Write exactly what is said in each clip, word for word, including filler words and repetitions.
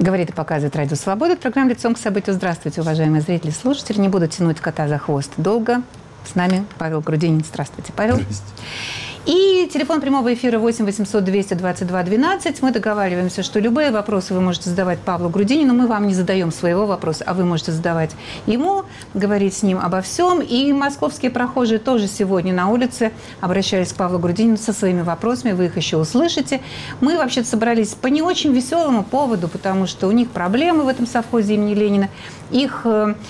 Говорит и показывает Радио Свобода. Программа «Лицом к событию». Здравствуйте, уважаемые зрители и слушатели. Не буду тянуть кота за хвост долго. С нами Павел Грудинин. Здравствуйте, Павел. Здравствуйте. И телефон прямого эфира восемь восемьсот двести двадцать два двенадцать. Мы договариваемся, что любые вопросы вы можете задавать Павлу Грудинину. Мы вам не задаем своего вопроса, а вы можете задавать ему, говорить с ним обо всем. И московские прохожие тоже сегодня на улице обращались к Павлу Грудинину со своими вопросами. Вы их еще услышите. Мы вообще-то собрались по не очень веселому поводу, потому что у них проблемы в этом совхозе имени Ленина. Их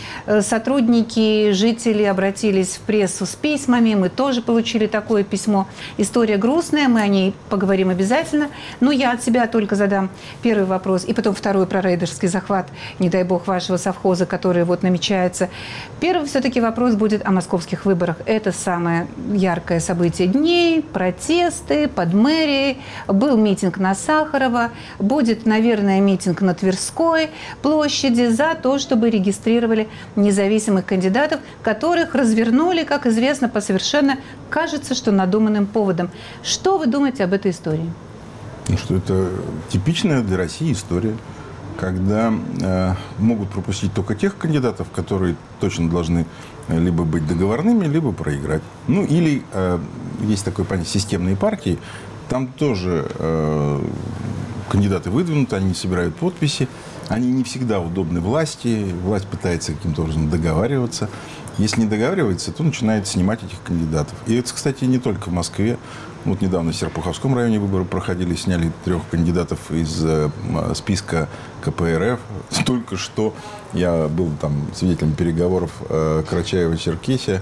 сотрудники, жители обратились в прессу с письмами. Мы тоже получили такое письмо. История грустная, мы о ней поговорим обязательно. Но я от себя только задам первый вопрос, и потом второй про рейдерский захват, не дай бог, вашего совхоза, который вот намечается. Первый все-таки вопрос будет о московских выборах. Это самое яркое событие дней, протесты под мэрией. Был митинг на Сахарова, будет, наверное, митинг на Тверской площади за то, чтобы регистрировали независимых кандидатов, которых развернули, как известно, по совершенно, кажется, что надуманным поводом. Что вы думаете об этой истории? Ну, что это типичная для России история, когда э, могут пропустить только тех кандидатов, которые точно должны либо быть договорными, либо проиграть. Ну, или э, есть такое понятие системные партии, там тоже э, кандидаты выдвинуты, они собирают подписи, они не всегда удобны власти, власть пытается каким-то образом договариваться. Если не договаривается, то начинает снимать этих кандидатов. И это, кстати, не только в Москве. Вот недавно в Серпуховском районе выборы проходили, сняли трех кандидатов из э, списка ка пэ эр эф. Только что я был там свидетелем переговоров э, Карачаева-Черкесия,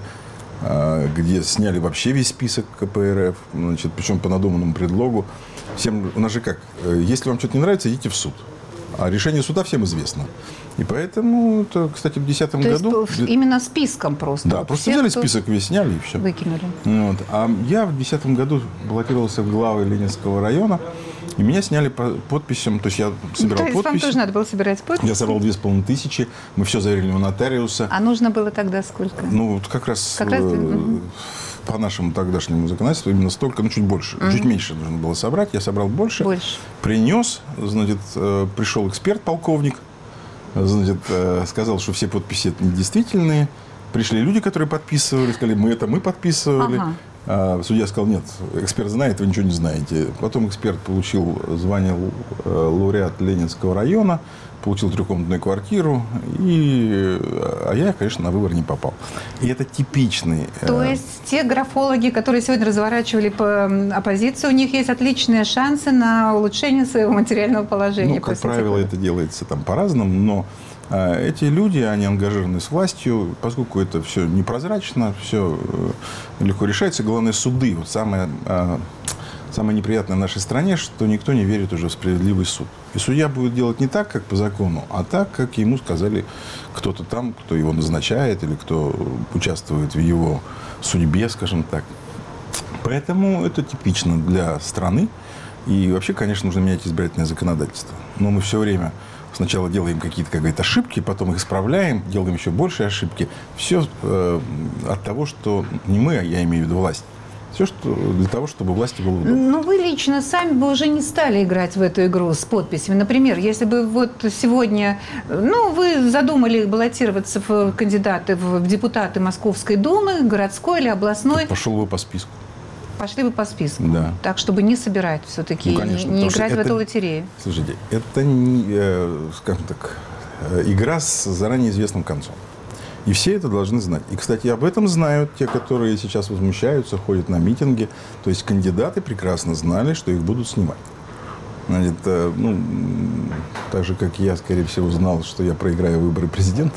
э, где сняли вообще весь список ка пэ эр эф, значит, причем по надуманному предлогу. Всем, у нас же как, э, если вам что-то не нравится, идите в суд. А решение суда всем известно. И поэтому, это, кстати, в две тысячи десятом году... То есть именно списком просто? Да, вот просто всех, взяли кто... список, весь сняли и все. Выкинули. Вот. А я в две тысячи десятом году баллотировался в главы Ленинского района, и меня сняли по подписям, то есть я собирал то есть подписи. Вам тоже надо было собирать подписи? Я собрал две с половиной тысячи, мы все заверили у нотариуса. А нужно было тогда сколько? Ну, вот как раз... Как раз... Э, по нашему тогдашнему законодательству именно столько, ну, чуть больше. Mm-hmm. Чуть меньше нужно было собрать. Я собрал больше. Больше. Принес. Значит, пришел эксперт, полковник. Значит, сказал, что все подписи это недействительные. Пришли люди, которые подписывали. Сказали, мы это мы подписывали. Ага. А судья сказал, нет, эксперт знает, вы ничего не знаете. Потом эксперт получил звание лауреат Ленинского района. Получил трехкомнатную квартиру, и... а я, конечно, на выбор не попал. И это типичный... То есть те графологи, которые сегодня разворачивали по оппозиции, у них есть отличные шансы на улучшение своего материального положения? Ну, как правило, это делается там по-разному, но а, эти люди, они ангажированы с властью, поскольку это все непрозрачно, все легко решается. Главное, суды. Вот самое... А, Самое неприятное в нашей стране, что никто не верит уже в справедливый суд. И судья будет делать не так, как по закону, а так, как ему сказали кто-то там, кто его назначает или кто участвует в его судьбе, скажем так. Поэтому это типично для страны. И вообще, конечно, нужно менять избирательное законодательство. Но мы все время сначала делаем какие-то, как говорят, ошибки, потом их исправляем, делаем еще больше ошибки. Все э, от того, что не мы, а я имею в виду власть. Все что для того, чтобы власти было удобно. Ну, вы лично сами бы уже не стали играть в эту игру с подписями. Например, если бы вот сегодня, ну, вы задумали баллотироваться в кандидаты в депутаты Московской думы, городской или областной. Пошел бы по списку. Пошли бы по списку. Да. Так, чтобы не собирать все-таки, ну, конечно, не, не играть в это, эту лотерею. Слушайте, это, не, скажем так, игра с заранее известным концом. И все это должны знать. И, кстати, об этом знают те, которые сейчас возмущаются, ходят на митинги. То есть кандидаты прекрасно знали, что их будут снимать. Значит, ну, так же, как я, скорее всего, знал, что я проиграю выборы президента.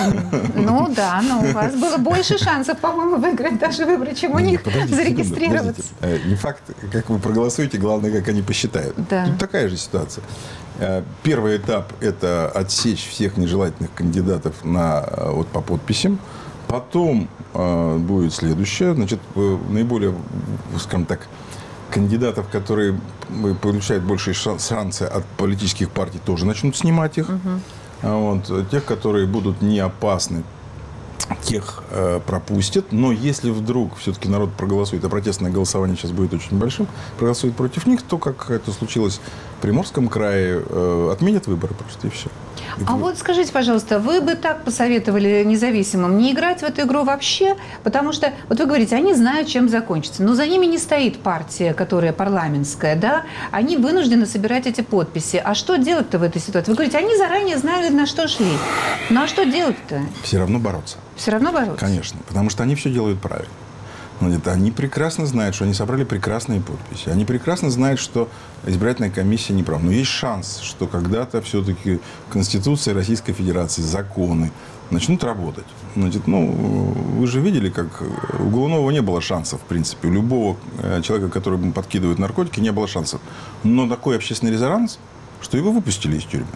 Ну да, но у вас было больше шансов, по-моему, выиграть даже выборы, чем у них зарегистрироваться. Не факт, как вы проголосуете, главное, как они посчитают. Тут такая же ситуация. Первый этап – это отсечь всех нежелательных кандидатов на, вот, по подписям. Потом э, будет следующее. Значит, наиболее, скажем так, кандидатов, которые получают большие шансы от политических партий, тоже начнут снимать их. Uh-huh. Вот. Тех, которые будут не опасны, тех э, пропустят, но если вдруг все-таки народ проголосует, а протестное голосование сейчас будет очень большим, проголосует против них, то, как это случилось в Приморском крае, э, отменят выборы просто, и все. А вот скажите, пожалуйста, вы бы так посоветовали независимым не играть в эту игру вообще? Потому что, вот вы говорите, они знают, чем закончится. Но за ними не стоит партия, которая парламентская, да? Они вынуждены собирать эти подписи. А что делать-то в этой ситуации? Вы говорите, они заранее знали, на что шли. Ну а что делать-то? Все равно бороться. Все равно бороться? Конечно, потому что они все делают правильно. Они прекрасно знают, что они собрали прекрасные подписи. Они прекрасно знают, что избирательная комиссия не права. Но есть шанс, что когда-то все-таки Конституция Российской Федерации, законы начнут работать. Значит, ну, вы же видели, как у Голунова не было шансов, в принципе. У любого человека, который подкидывает наркотики, не было шансов. Но такой общественный резонанс, что его выпустили из тюрьмы.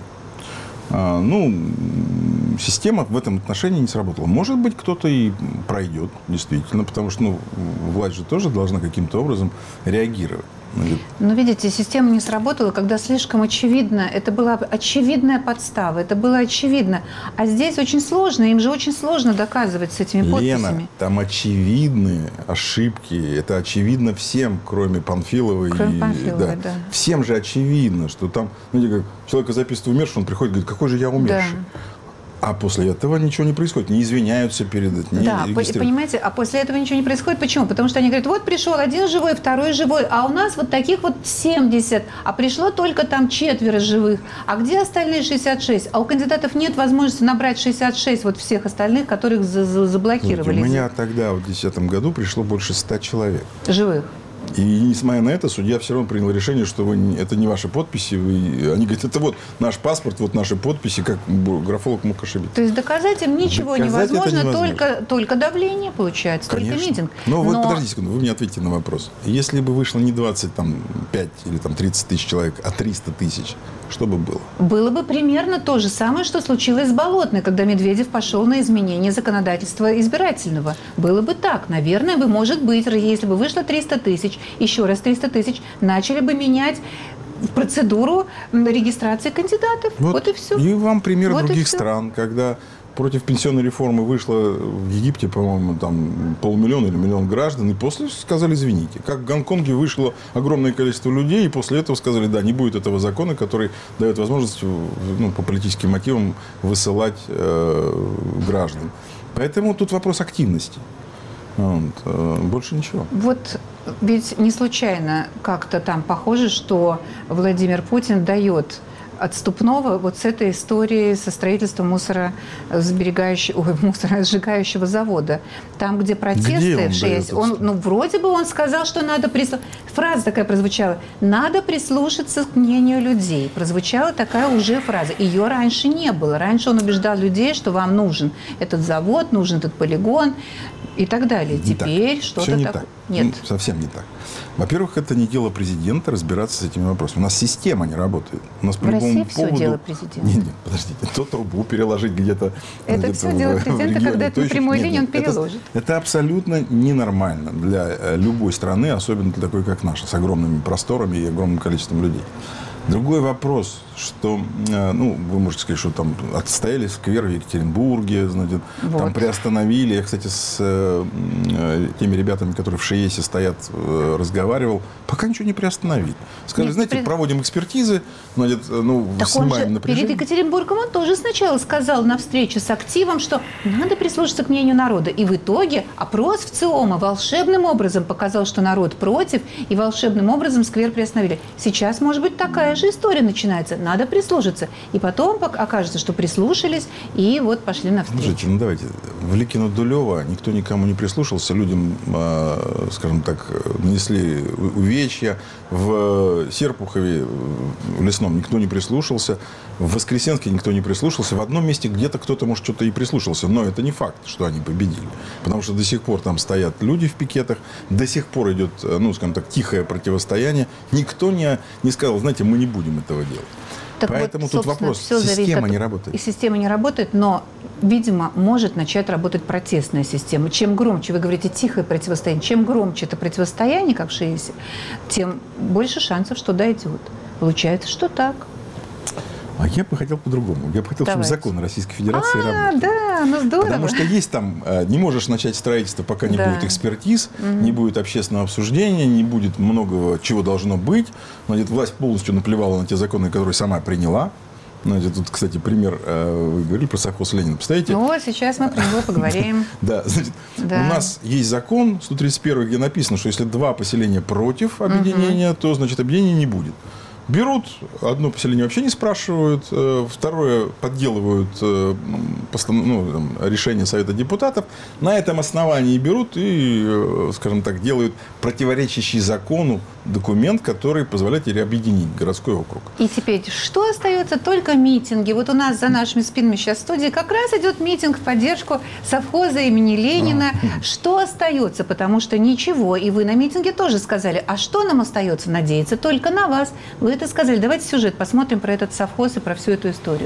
Ну, система в этом отношении не сработала. Может быть, кто-то и пройдет, действительно, потому что ну, власть же тоже должна каким-то образом реагировать. Но, видите, система не сработала, когда слишком очевидно. Это была очевидная подстава, это было очевидно. А здесь очень сложно, им же очень сложно доказывать с этими подписями. Лена, там очевидные ошибки. Это очевидно всем, кроме Панфиловой. Кроме и, Панфиловой, да. да. Всем же очевидно, что там, знаете, как человека записывают умершим, он приходит и говорит, какой же я умерший. Да. А после этого ничего не происходит. Не извиняются перед этим. Да, понимаете, а после этого ничего не происходит. Почему? Потому что они говорят, вот пришел один живой, второй живой, а у нас вот таких вот семьдесят, а пришло только там четверо живых. А где остальные шестьдесят шесть? А у кандидатов нет возможности набрать шестьдесят шесть вот всех остальных, которых за -за заблокировали. У меня тогда, в две тысячи десятом году, пришло больше ста человек. Живых. И несмотря на это, судья все равно принял решение, что вы, это не ваши подписи. Вы, они говорят, это вот наш паспорт, вот наши подписи, как графолог мог ошибиться. То есть доказать им ничего доказать невозможно, невозможно. Только, только давление получается, Конечно. только митинг. Но, Но... вот подождите секунду, вы мне ответьте на вопрос. Если бы вышло не двадцать пять или там, тридцать тысяч человек, а триста тысяч, что бы было? Было бы примерно то же самое, что случилось с Болотной, когда Медведев пошел на изменение законодательства избирательного. Было бы так. Наверное, бы, может быть, если бы вышло триста тысяч, еще раз триста тысяч, начали бы менять процедуру регистрации кандидатов. Вот, вот и все. И вам пример вот других стран, когда против пенсионной реформы вышло в Египте, по-моему, там полмиллиона или миллион граждан, и после сказали, извините. Как в Гонконге вышло огромное количество людей, и после этого сказали, да, не будет этого закона, который дает возможность ну, по политическим мотивам высылать э, граждан. Поэтому тут вопрос активности. Вот, э, больше ничего. Вот ведь не случайно как-то там похоже, что Владимир Путин дает отступного вот с этой историей со строительством мусоросберегающего, ой, мусоросжигающего завода. Там, где протесты, где он, шесть, он, ну, вроде бы он сказал, что надо прислушаться. Фраза такая прозвучала. Надо прислушаться к мнению людей. Прозвучала такая уже фраза. Ее раньше не было. Раньше он убеждал людей, что вам нужен этот завод, нужен этот полигон и так далее. Не Теперь так. что-то Все не такое. Так. Нет. Ну, совсем не так. Во-первых, это не дело президента разбираться с этими вопросами. У нас система не работает. У нас по в России любому все поводу... дело президента. Нет, нет, подождите. То трубу переложить где-то... Это где все дело президента, когда это прямой линии он переложит. Это, это абсолютно ненормально для любой страны, особенно для такой, как наша, с огромными просторами и огромным количеством людей. Другой вопрос, что, ну, вы можете сказать, что там отстояли сквер в Екатеринбурге, значит, вот. Там приостановили. Я, кстати, с э, теми ребятами, которые в ШИЭСе стоят, э, разговаривал. Пока ничего не приостановили. Сказали, Нет, знаете, при... проводим экспертизы, значит, ну, так снимаем же напряжение. Перед Екатеринбургом он тоже сначала сказал на встрече с активом, что надо прислушаться к мнению народа. И в итоге опрос в ЦИОМа волшебным образом показал, что народ против, и волшебным образом сквер приостановили. Сейчас, может быть, такая же история начинается. Надо прислушаться. И потом окажется, что прислушались, и вот пошли навстречу. Слушайте, ну давайте. В Ликино-Дулево никто никому не прислушался. Людям, э, скажем так, нанесли увечья. В Серпухове, в Лесном, никто не прислушался. В Воскресенске никто не прислушался. В одном месте где-то кто-то, может, что-то и прислушался. Но это не факт, что они победили. Потому что до сих пор там стоят люди в пикетах. До сих пор идет, ну, скажем так, тихое противостояние. Никто не, не сказал, знаете, мы не будем этого делать. Так Поэтому вот, тут вопрос, система от... не работает. И система не работает, но, видимо, может начать работать протестная система. Чем громче, вы говорите, тихое противостояние, чем громче это противостояние, как в ШИЭСе, тем больше шансов, что дойдет. Получается, что так. А я бы хотел по-другому. Я бы хотел, Давайте. чтобы закон Российской Федерации а, работал. да, ну здорово. Потому что есть там, не можешь начать строительство, пока не да. будет экспертиз, угу. не будет общественного обсуждения, не будет много чего должно быть. Значит, власть полностью наплевала на те законы, которые сама приняла. Значит, тут, кстати, пример, вы говорили про совхоз Ленина. Представляете? Ну вот, сейчас мы про него поговорим. Да, значит, у нас есть закон сто тридцать первый, где написано, что если два поселения против объединения, то, значит, объединения не будет. Берут, одно поселение вообще не спрашивают, второе подделывают ну, решение Совета депутатов. На этом основании берут и, скажем так, делают противоречащий закону документ, который позволяет объединить городской округ. И теперь, что остается? Только митинги. Вот у нас за нашими спинами сейчас в студии как раз идет митинг в поддержку совхоза имени Ленина. А. Что остается? Потому что ничего. И вы на митинге тоже сказали, а что нам остается? Надеяться только на вас. Вы это сказали. Давайте сюжет посмотрим про этот совхоз и про всю эту историю.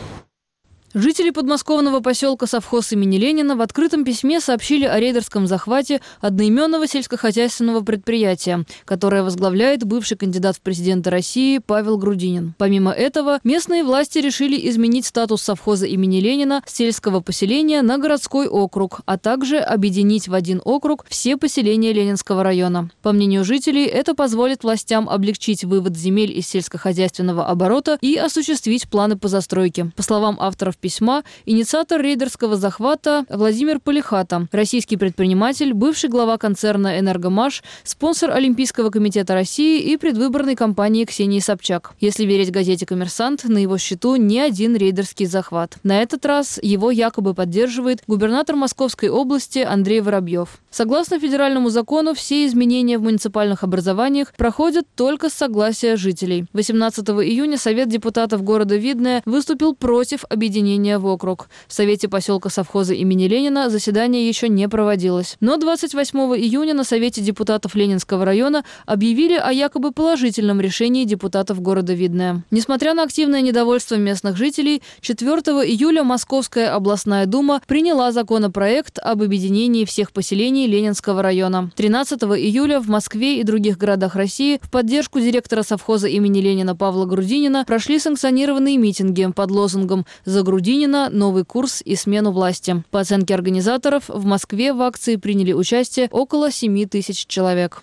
Жители подмосковного поселка совхоз имени Ленина в открытом письме сообщили о рейдерском захвате одноименного сельскохозяйственного предприятия, которое возглавляет бывший кандидат в президенты России Павел Грудинин. Помимо этого, местные власти решили изменить статус совхоза имени Ленина с сельского поселения на городской округ, а также объединить в один округ все поселения Ленинского района. По мнению жителей, это позволит властям облегчить вывод земель из сельскохозяйственного оборота и осуществить планы по застройке. По словам авторов письма, инициатор рейдерского захвата Владимир Полихата, российский предприниматель, бывший глава концерна «Энергомаш», спонсор Олимпийского комитета России и предвыборной кампании Ксении Собчак. Если верить газете «Коммерсант», на его счету не один рейдерский захват. На этот раз его якобы поддерживает губернатор Московской области Андрей Воробьев. Согласно федеральному закону, все изменения в муниципальных образованиях проходят только с согласия жителей. восемнадцатого июня Совет депутатов города Видное выступил против объединения в округ. В Совете поселка совхоза имени Ленина заседание еще не проводилось. Но двадцать восьмого июня на Совете депутатов Ленинского района объявили о якобы положительном решении депутатов города Видное. Несмотря на активное недовольство местных жителей, четвёртого июля Московская областная дума приняла законопроект об объединении всех поселений Ленинского района. тринадцатого июля в Москве и других городах России в поддержку директора совхоза имени Ленина Павла Грудинина прошли санкционированные митинги под лозунгом «За Грудинина, новый курс и смену власти». По оценке организаторов, в Москве в акции приняли участие около семи тысяч человек.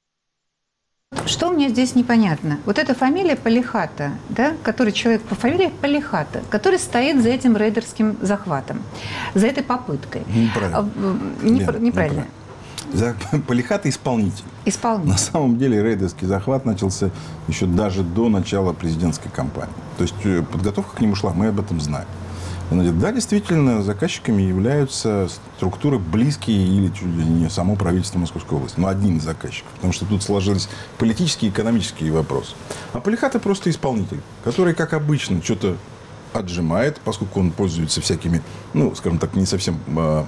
Что мне здесь непонятно? Вот эта фамилия Полихата, да, который человек по фамилии Полихата, который стоит за этим рейдерским захватом, за этой попыткой. Неправильно. Не, Лена, неправильно. За Полихата исполнитель. Исполнитель. На самом деле рейдерский захват начался еще даже до начала президентской кампании. То есть подготовка к нему шла, мы об этом знаем. Да, действительно, заказчиками являются структуры близкие или чуть ли не само правительство Московской области. Но одним из заказчиков. Потому что тут сложились политические и экономические вопросы. А Полихата просто исполнитель, который, как обычно, что-то отжимает, поскольку он пользуется всякими, ну, скажем так, не совсем э,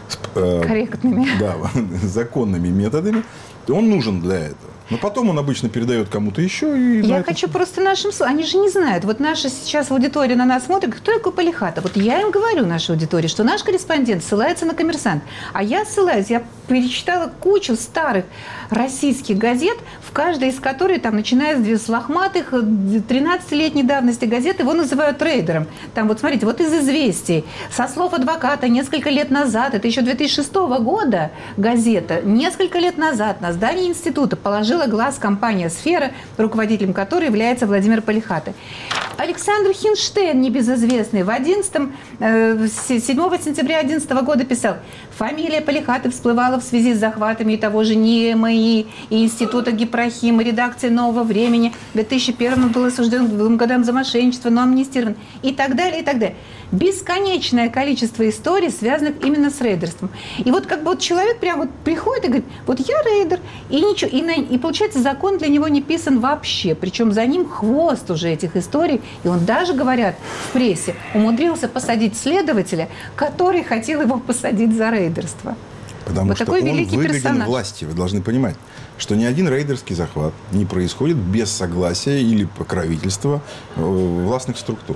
э, корректными, да, законными методами. Он нужен для этого. Но потом он обычно передает кому-то еще. И я хочу это... просто нашим... Они же не знают. Вот наша сейчас аудитория на нас смотрит. Кто такой Полихата? Вот я им говорю, нашей аудитории, что наш корреспондент ссылается на «Коммерсант». А я ссылаюсь. Я перечитала кучу старых российских газет, в каждой из которых, там, начиная с лохматых, тринадцатилетней давности газет, его называют рейдером. Там вот, смотрите, вот из «Известий». Со слов адвоката несколько лет назад, это еще две тысячи шестого года газета, несколько лет назад на здании института положила глаз компания «Сфера», руководителем которой является Владимир Полихата. Александр Хинштейн, небезызвестный, в одиннадцатом, седьмого сентября две тысячи одиннадцатого года писал: фамилия Полихаты всплывала в связи с захватами того же НИЭМИ и Института Гипрохима, редакции «Нового времени». В две тысячи первом был осужден к двум годам за мошенничество, но амнистирован. И так далее, и так далее. Бесконечное количество историй, связанных именно с рейдерством. И вот как бы вот человек прям вот приходит и говорит: вот я рейдер, и ничего, и, на, и получается, закон для него не писан вообще. Причем за ним хвост уже этих историй. И он даже, говорят в прессе, умудрился посадить следователя, который хотел его посадить за рейдерство. Потому вот что такой он великий выгоден персонаж. Власти. Вы должны понимать, что ни один рейдерский захват не происходит без согласия или покровительства властных структур.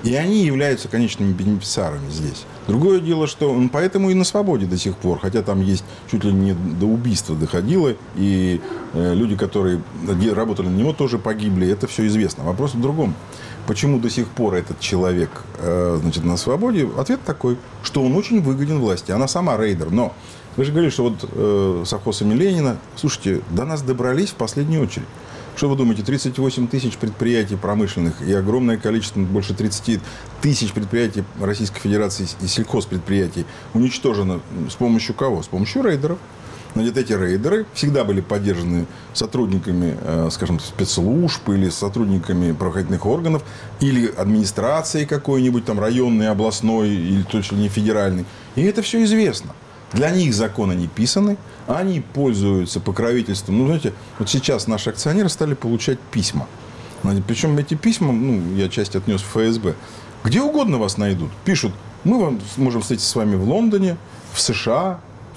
И они являются конечными бенефициарами здесь. Другое дело, что он поэтому и на свободе до сих пор. Хотя там есть чуть ли не до убийства доходило. И э, люди, которые работали на него, тоже погибли. Это все известно. Вопрос в другом. Почему до сих пор этот человек э, значит, на свободе? Ответ такой, что он очень выгоден власти. Она сама рейдер. Но вы же говорили, что вот э, совхоз имени Ленина, слушайте, до нас добрались в последнюю очередь. Что вы думаете, тридцать восемь тысяч предприятий промышленных и огромное количество, больше тридцати тысяч предприятий Российской Федерации и сельхозпредприятий уничтожено с помощью кого? С помощью рейдеров. Значит, эти рейдеры всегда были поддержаны сотрудниками, скажем, спецслужб или сотрудниками правоохранительных органов, или администрацией какой-нибудь, там, районной, областной или точно не федеральной. И это все известно. Для них законы не писаны, они пользуются покровительством. Ну, знаете, вот сейчас наши акционеры стали получать письма. Причем эти письма, ну, я часть отнес в эф эс бэ. Где угодно вас найдут. Пишут, мы вам можем встретиться с вами в Лондоне, в США,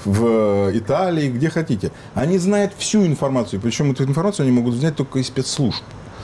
в Италии, где хотите. Они знают всю информацию. Причем эту информацию они могут знать только из спецслужб.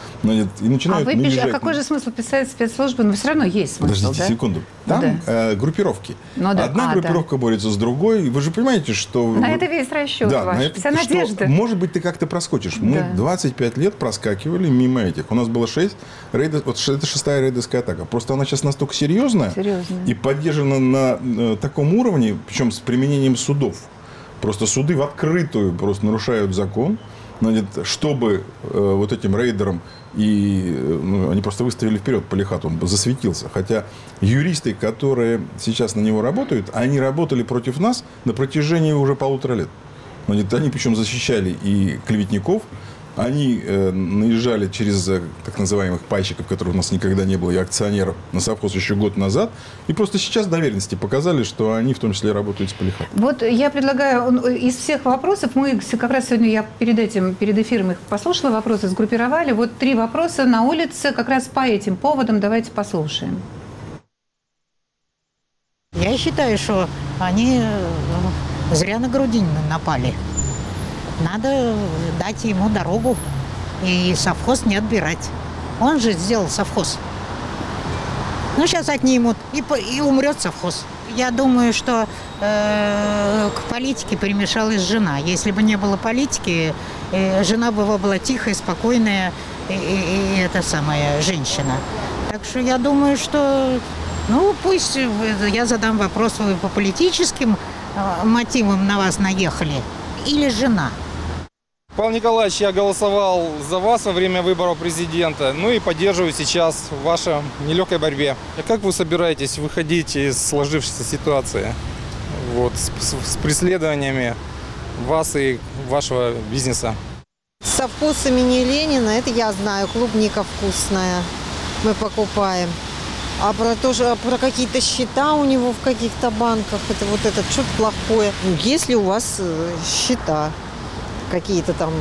И начинают а вы пишете, наезжать... а какой же смысл писать спецслужбы? Но все равно есть смысл, Подождите да? секунду. Там да. э, группировки. Ну, да. Одна а, группировка да. борется с другой. Вы же понимаете, что... На это весь расчет да, ваш. на это, Вся что, надежда. Может быть, ты как-то проскочишь. Мы да. двадцать пять лет проскакивали мимо этих. У нас было шесть рейдов... Вот это шестая рейдерская атака. Просто она сейчас настолько серьезная. Серьезная. И поддержана на э, таком уровне, причем с применением судов. Просто суды в открытую просто нарушают закон. Значит, чтобы э, вот этим рейдерам и ну, они просто выставили вперед Полихат, он засветился. Хотя юристы, которые сейчас на него работают, они работали против нас на протяжении уже полутора лет. Значит, они причем защищали и клеветников, они э, наезжали через э, так называемых пайщиков, которых у нас никогда не было, и акционеров на совхоз еще год назад. И просто сейчас доверенности показали, что они в том числе работают с Полихатом. Вот я предлагаю, из всех вопросов, мы как раз сегодня, я перед этим, перед эфиром их послушала, вопросы сгруппировали. Вот три вопроса на улице как раз по этим поводам. Давайте послушаем. Я считаю, что они зря на Грудинина напали. Надо дать ему дорогу и совхоз не отбирать. Он же сделал совхоз. Ну, сейчас отнимут, и, и умрет совхоз. Я думаю, что э, к политике примешалась жена. Если бы не было политики, э, жена бы была тихая, спокойная, и, и, и эта самая женщина. Так что я думаю, что, ну, пусть я задам вопрос, вы по политическим э, мотивам на вас наехали или жена? Павел Николаевич, я голосовал за вас во время выборов президента, ну и поддерживаю сейчас в вашей нелегкой борьбе. А как вы собираетесь выходить из сложившейся ситуации вот, с, с, с преследованиями вас и вашего бизнеса? Совхоз имени Ленина, это я знаю, клубника вкусная, мы покупаем. А про, то, что, про какие-то счета у него в каких-то банках, это вот это что-то плохое. Если у вас счета какие-то там.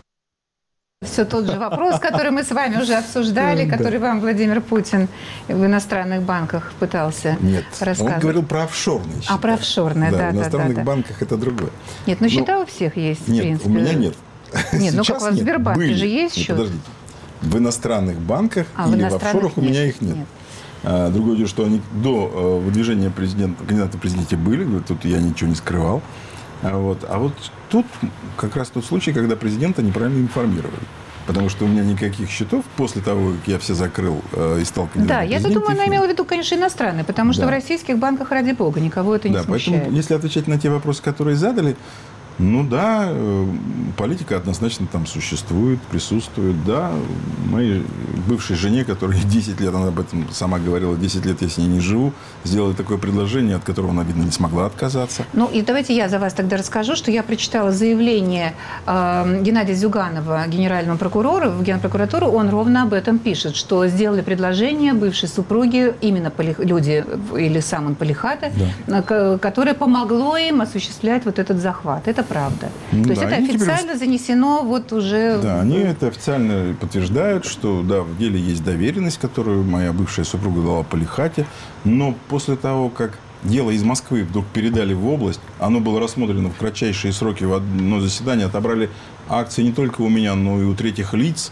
Все тот же вопрос, который мы с вами уже обсуждали, который вам Владимир Путин в иностранных банках пытался Нет, рассказывать. он говорил про офшорные счета. А, про офшорные, да, да, в иностранных да, да. банках это другое. Нет, но счета ну, у всех есть, нет, в принципе. у меня нет. Нет, ну как Сейчас у вас в нет. Сбербанке Были. же есть Нет, счет? подождите. В иностранных банках А, в или в иностранных офшорах у нет, меня их нет. нет. А, другое дело, что они до э, выдвижения президента, кандидата в президенте были, тут я ничего не скрывал. А вот, а вот тут как раз тот случай, когда президента неправильно информировали. Потому что у меня никаких счетов после того, как я все закрыл э, и стал кандидатом. Да, я думаю, она имела в виду, конечно, иностранные, потому что да. в российских банках, ради бога, никого это не да, смущает. поэтому, если отвечать на те вопросы, которые задали, ну да, э, политика однозначно там существует, присутствует. Да, моей бывшей жене, которая десять лет, она об этом сама говорила, десять лет я с ней не живу, сделали такое предложение, от которого она, видно, не смогла отказаться. Ну и давайте я за вас тогда расскажу, что я прочитала заявление э, Геннадия Зюганова, генерального прокурора, в Генпрокуратуру, он ровно об этом пишет, что сделали предложение бывшей супруге, именно поли, люди, или сам он Полихата, да. к, которое помогло им осуществлять вот этот захват. Это правда. Ну, То есть да, это официально теперь... занесено вот уже... Да, они это официально подтверждают, что да, в деле есть доверенность, которую моя бывшая супруга дала Полихате, но после того, как дело из Москвы вдруг передали в область, оно было рассмотрено в кратчайшие сроки в одно заседание, отобрали акции не только у меня, но и у третьих лиц,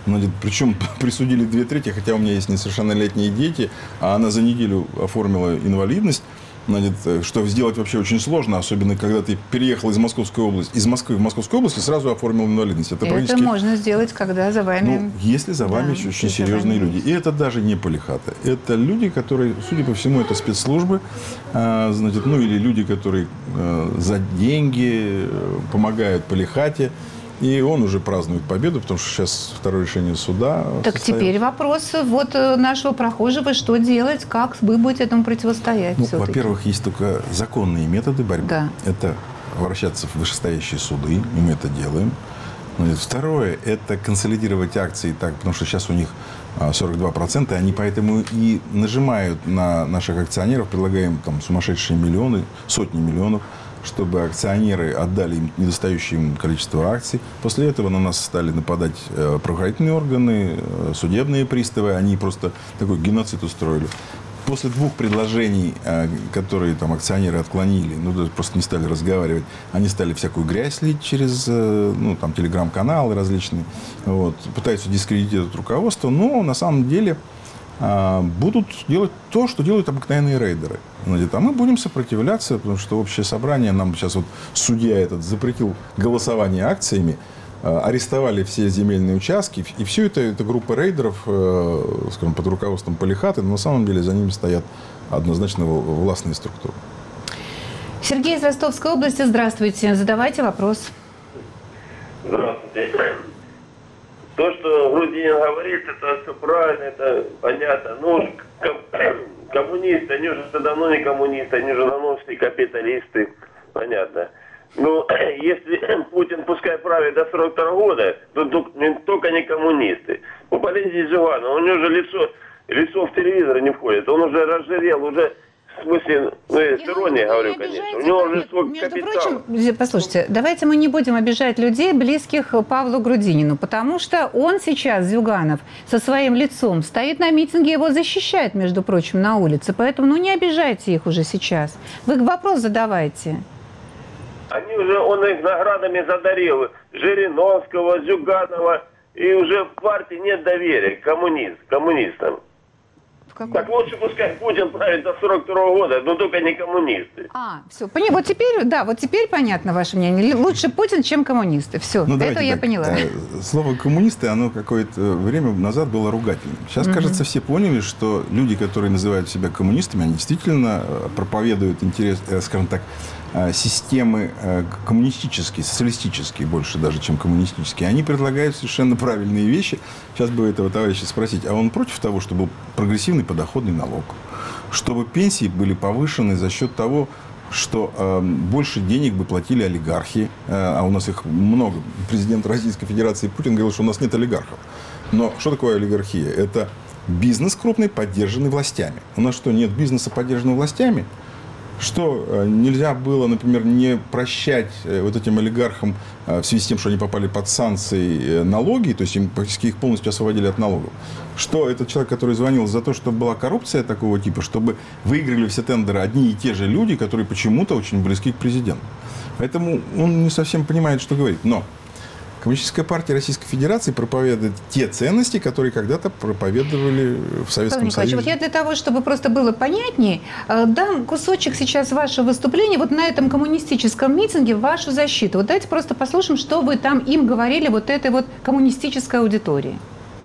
Причем присудили две трети, хотя у меня есть несовершеннолетние дети, а она за неделю оформила инвалидность. Что сделать вообще очень сложно, особенно когда ты переехал из Московской области, из Москвы в Московскую область и сразу оформил инвалидность. Это, это можно сделать, когда за вами... Ну, если за вами да, очень серьезные люди. И это даже не полихаты. Это люди, которые, судя по всему, это спецслужбы, э, значит, ну или люди, которые э, за деньги помогают полихате. И он уже празднует победу, потому что сейчас второе решение суда. Так состоялось. Теперь вопрос вот нашего прохожего, что делать, как вы будете этому противостоять? Ну, во-первых, есть только законные методы борьбы. Да. Это обращаться в вышестоящие суды, и мы это делаем. Второе, это консолидировать акции так, потому что сейчас у них сорок два процента, они поэтому и нажимают на наших акционеров, предлагаем там сумасшедшие миллионы, сотни миллионов, чтобы акционеры отдали им недостающее им количество акций. После этого на нас стали нападать правоохранительные органы, судебные приставы. Они просто такой геноцид устроили. После двух предложений, которые там акционеры отклонили, ну, даже просто не стали разговаривать, они стали всякую грязь лить через, ну, там, телеграм-каналы различные. Вот, пытаются дискредитировать руководство, но на самом деле будут делать то, что делают обыкновенные рейдеры. А мы будем сопротивляться, потому что общее собрание, нам сейчас вот судья этот запретил голосование акциями, арестовали все земельные участки, и все это, это группа рейдеров, скажем, под руководством полихаты, но на самом деле за ними стоят однозначно властные структуры. Сергей из Ростовской области, здравствуйте. Задавайте вопрос. Здравствуйте. То, что Грудинин говорит, это все правильно, это понятно. Ну, коммунисты, они уже давно не коммунисты, они уже давно все капиталисты, понятно. Ну, если Путин пускай правит до сорок второго года, то только не коммунисты. Ну, полезете Зюганова, у него же лицо, лицо в телевизор не входит, он уже разжирел, уже... В смысле, ну, я с иронией говорю, конечно. У него уже свой капитал. Прочим, послушайте, давайте мы не будем обижать людей, близких Павлу Грудинину, потому что он сейчас, Зюганов, со своим лицом стоит на митинге, его защищает, между прочим, на улице. Поэтому, ну, не обижайте их уже сейчас. Вы вопрос задавайте. Они уже, он их наградами задарил. Жириновского, Зюганова. И уже в партии нет доверия к коммунист, коммунистам. Так лучше пускай Путин правит до сорок второго года, но только не коммунисты. А, все, понял. Вот теперь, да, вот теперь понятно ваше мнение. Лучше Путин, чем коммунисты. Все, ну, это я так, поняла. Слово коммунисты, оно какое-то время назад было ругательным. Сейчас, угу. кажется, все поняли, что люди, которые называют себя коммунистами, они действительно проповедуют интерес, скажем так, системы коммунистические, социалистические больше даже, чем коммунистические. Они предлагают совершенно правильные вещи. Сейчас бы этого товарища спросить, а он против того, чтобы был прогрессивный подоходный налог, чтобы пенсии были повышены за счет того, что э, больше денег бы платили олигархи, э, а у нас их много. Президент Российской Федерации Путин говорил, что у нас нет олигархов. Но что такое олигархия? Это бизнес крупный, поддержанный властями. У нас что, нет бизнеса, поддержанного властями? Что нельзя было, например, не прощать вот этим олигархам в связи с тем, что они попали под санкции налоги, то есть им практически их полностью освободили от налогов. Что этот человек, который звонил за то, чтобы была коррупция такого типа, чтобы выиграли все тендеры одни и те же люди, которые почему-то очень близки к президенту. Поэтому он не совсем понимает, что говорит. Но Коммунистическая партия Российской Федерации проповедует те ценности, которые когда-то проповедовали в Советском Союзе. Вот я для того, чтобы просто было понятнее, дам кусочек сейчас вашего выступления вот на этом коммунистическом митинге в вашу защиту. Вот давайте просто послушаем, что вы там им говорили вот этой вот коммунистической аудитории.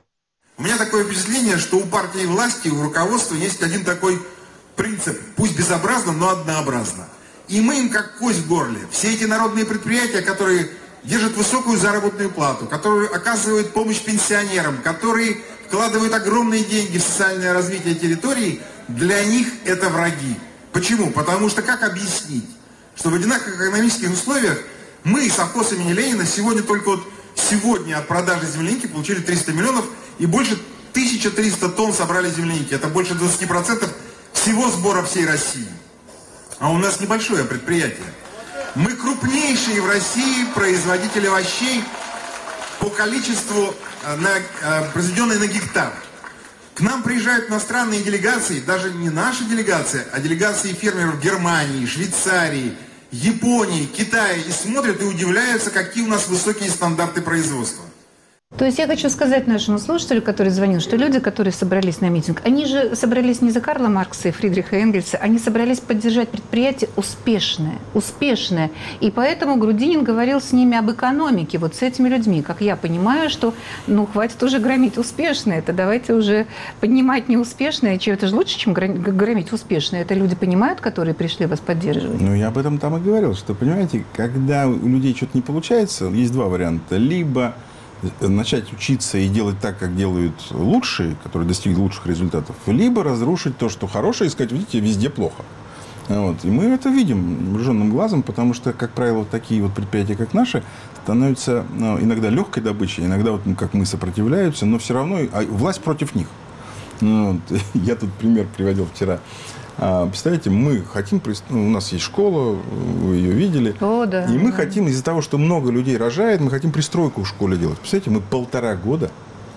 У меня такое впечатление, что у партии власти, у руководства есть один такой принцип, пусть безобразно, но однообразно. И мы им как кость в горле. Все эти народные предприятия, которые держат высокую заработную плату, которые оказывают помощь пенсионерам, которые вкладывают огромные деньги в социальное развитие территории, для них это враги. Почему? Потому что как объяснить, что в одинаковых экономических условиях мы, совхоз имени Ленина, сегодня только вот сегодня от продажи земляники получили триста миллионов и больше тысяча триста тонн собрали земляники. Это больше двадцати процентов всего сбора всей России. А у нас небольшое предприятие. Мы крупнейшие в России производители овощей по количеству на, произведенной на гектар. К нам приезжают иностранные делегации, даже не наша делегация, а делегации фермеров Германии, Швейцарии, Японии, Китая, и смотрят и удивляются, какие у нас высокие стандарты производства. То есть я хочу сказать нашему слушателю, который звонил, что люди, которые собрались на митинг, они же собрались не за Карла Маркса и Фридриха Энгельса, они собрались поддержать предприятие успешное, успешное. И поэтому Грудинин говорил с ними об экономике, вот с этими людьми. Как я понимаю, что, ну, хватит уже громить успешное, это давайте уже поднимать неуспешное. Это же лучше, чем громить успешное. Это люди понимают, которые пришли вас поддерживать? Ну, я об этом там и говорил, что, понимаете, когда у людей что-то не получается, есть два варианта. Либо начать учиться и делать так, как делают лучшие, которые достигли лучших результатов, либо разрушить то, что хорошее, и сказать, видите, везде плохо. Вот. И мы это видим невооруженным глазом, потому что, как правило, такие вот предприятия, как наши, становятся, ну, иногда легкой добычей, иногда, вот, ну, как мы, сопротивляются, но все равно а власть против них. Вот. Я тут пример приводил вчера. Представляете, мы хотим, ну, у нас есть школа, вы ее видели, О, да, и мы да. хотим, из-за того, что много людей рожает, мы хотим пристройку в школе делать. Представляете, мы полтора года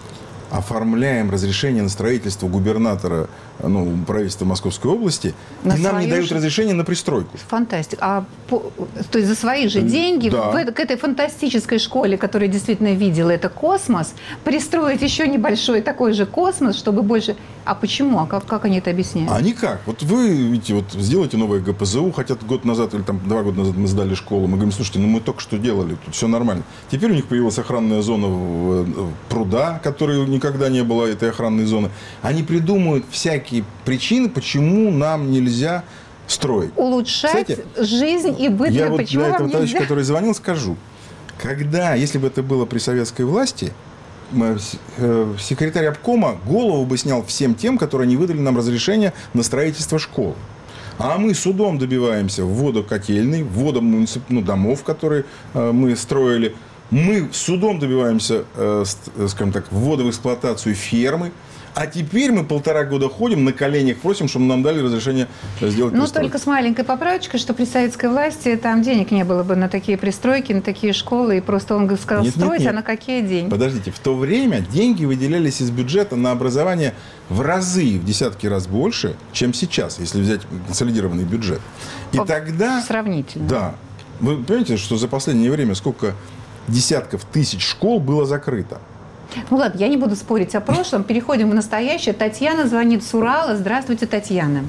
оформляем разрешение на строительство губернатора, ну, правительства Московской области, На и нам не свою дают же- разрешение на пристройку. Фантастика. А по- то есть за свои же деньги Да. в это- к этой фантастической школе, которая действительно видела это космос, пристроить еще небольшой такой же космос, чтобы больше... А почему? А как, как они это объясняют? А никак. Вот вы, видите, вот сделайте новое ГПЗУ, хотя год назад или там два года назад мы сдали школу. Мы говорим, слушайте, ну мы только что делали, тут все нормально. Теперь у них появилась охранная зона в- в пруда, которой никогда не было этой охранной зоны. Они придумывают всякие причины, почему нам нельзя строить. Улучшать Кстати, жизнь и быт. Я вот Почему для вам этого товарища, нельзя? который звонил, скажу. Когда, если бы это было при советской власти, м, с- э, секретарь обкома голову бы снял всем тем, которые не выдали нам разрешение на строительство школ. А мы судом добиваемся ввода котельной, ввода муници- ну, домов, которые э, мы строили. Мы судом добиваемся, э, ст- э, скажем так, ввода в эксплуатацию фермы. А теперь мы полтора года ходим, на коленях просим, чтобы нам дали разрешение сделать Ну, пристройку. только с маленькой поправочкой, что при советской власти там денег не было бы на такие пристройки, на такие школы. И просто он сказал, Нет, нет, строить, нет. а на какие деньги? Подождите, в то время деньги выделялись из бюджета на образование в разы, в десятки раз больше, чем сейчас, если взять консолидированный бюджет. И По- тогда... Сравнительно. Да. Вы понимаете, что за последнее время сколько десятков тысяч школ было закрыто? Ну ладно, я не буду спорить о прошлом. Переходим в настоящее. Татьяна звонит с Урала. Здравствуйте, Татьяна.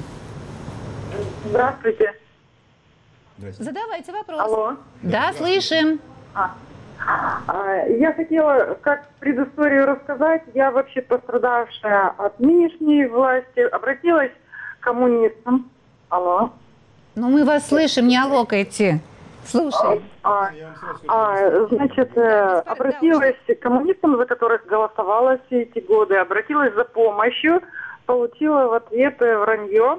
Здравствуйте. Задавайте вопрос. Алло. Да, слышим. А, Я хотела как предысторию рассказать. Я вообще пострадавшая от нынешней власти. Обратилась к коммунистам. Алло. Ну, мы вас слышим, не алокайте. Слушай. А, а, значит, э, обратилась к коммунистам, за которых голосовала все эти годы. Обратилась за помощью. Получила в ответ э, вранье.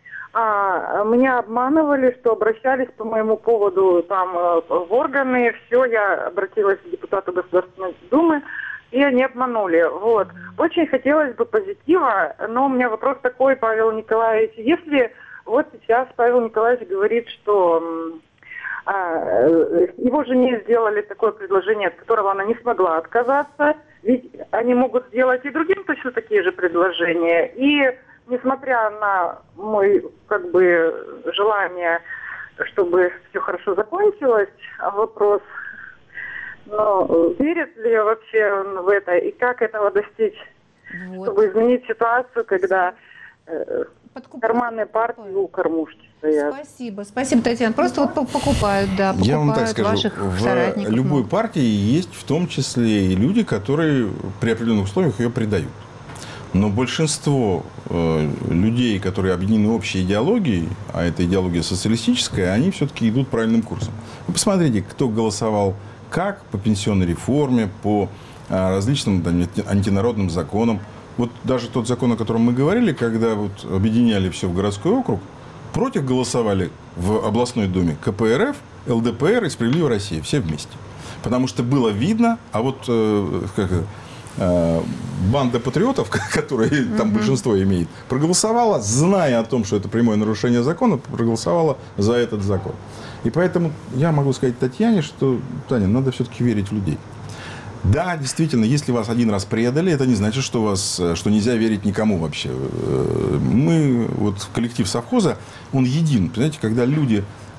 А, меня обманывали, что обращались по моему поводу там э, в органы. Все, я обратилась к депутату Государственной Думы, и они обманули. Вот. Очень хотелось бы позитива, но у меня вопрос такой, Павел Николаевич. Если вот сейчас Павел Николаевич говорит, что м, а, э, его жене сделали такое предложение, от которого она не смогла отказаться, ведь они могут сделать и другим точно такие же предложения. И несмотря на мой, как бы, желание, чтобы все хорошо закончилось, вопрос, но верит ли вообще он в это и как этого достичь, Вот. чтобы изменить ситуацию, когда э, Подкупают. карманные партии у кормушки стоят. Спасибо, спасибо, Татьяна. Просто вот по- покупают, да, покупают Я вам так скажу, ваших в соратников. любой Ну, партии есть в том числе и люди, которые при определенных условиях ее предают. Но большинство э, людей, которые объединены общей идеологией, а эта идеология социалистическая, они все-таки идут правильным курсом. Вы посмотрите, кто голосовал как по пенсионной реформе, по э, различным там, антинародным законам. Вот даже тот закон, о котором мы говорили, когда вот объединяли все в городской округ, против голосовали в областной думе ка пэ эр эф, эл дэ пэ эр и «Справедливая Россия», все вместе. Потому что было видно, а вот э, как, э, банда патриотов, которая там mm-hmm. большинство имеет, проголосовала, зная о том, что это прямое нарушение закона, проголосовала за этот закон. И поэтому я могу сказать Татьяне, что, Таня, надо все-таки верить в людей. Да, действительно, если вас один раз предали, это не значит, что, вас, что нельзя верить никому вообще. Мы, вот коллектив совхоза, он един. Понимаете, когда люди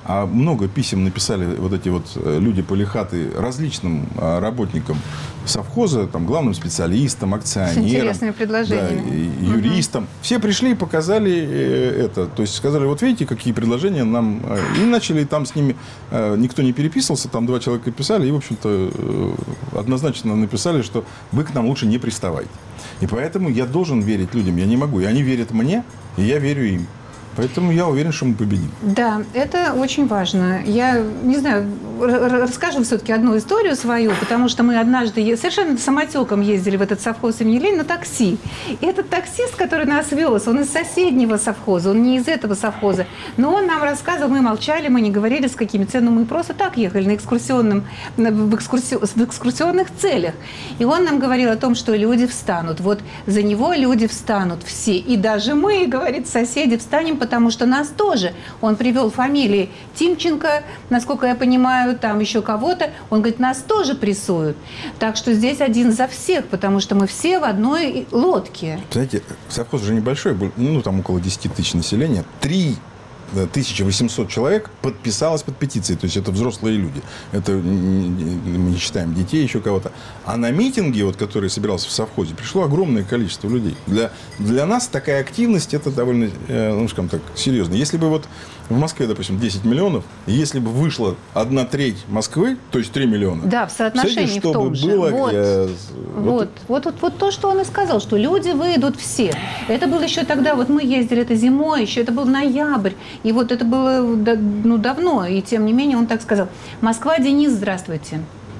А много писем написали вот эти вот люди-полихаты различным работникам совхоза, там, главным специалистам, акционерам. С интересными предложениями. Да, юристам. Угу. Все пришли и показали это. То есть сказали, вот видите, какие предложения нам... И начали там с ними... Никто не переписывался, там два человека писали, и, в общем-то, однозначно написали, что вы к нам лучше не приставайте. И поэтому я должен верить людям, я не могу. И они верят мне, и я верю им. Поэтому я уверен, что мы победим. Да, это очень важно. Я, не знаю, расскажу все-таки одну историю свою, потому что мы однажды совершенно самотеком ездили в этот совхоз имени Ленина на такси. И этот таксист, который нас вез, он из соседнего совхоза, он не из этого совхоза. Но он нам рассказывал, мы молчали, мы не говорили с какими ценами, мы просто так ехали на экскурсионном, в, экскурси, в экскурсионных целях. И он нам говорил о том, что люди встанут. Вот за него люди встанут все. И даже мы, говорит, соседи, встанем, потому что нас тоже. Он привел фамилии Тимченко, насколько я понимаю, там еще кого-то. Он говорит, нас тоже прессуют. Так что здесь один за всех, потому что мы все в одной лодке. Знаете, совхоз уже небольшой, ну, там около десяти тысяч населения. Три тысяча восемьсот человек подписалось под петицией. То есть это взрослые люди. Это мы не считаем детей, еще кого-то. А на митинге, вот, который собирался в совхозе, пришло огромное количество людей. Для, для нас такая активность, это довольно, ну, скажем так, серьезно. Если бы вот в Москве, допустим, десять миллионов, если бы вышла одна треть Москвы, то есть три миллиона. Да, в соотношении в том же. Было, вот, я, вот, вот, вот, вот то, что он и сказал, что люди выйдут все. Это было еще тогда, вот мы ездили это зимой, еще это был ноябрь, и вот это было, ну, давно, и тем не менее он так сказал. Москва, Денис, здравствуйте.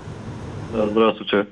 Да, здравствуйте.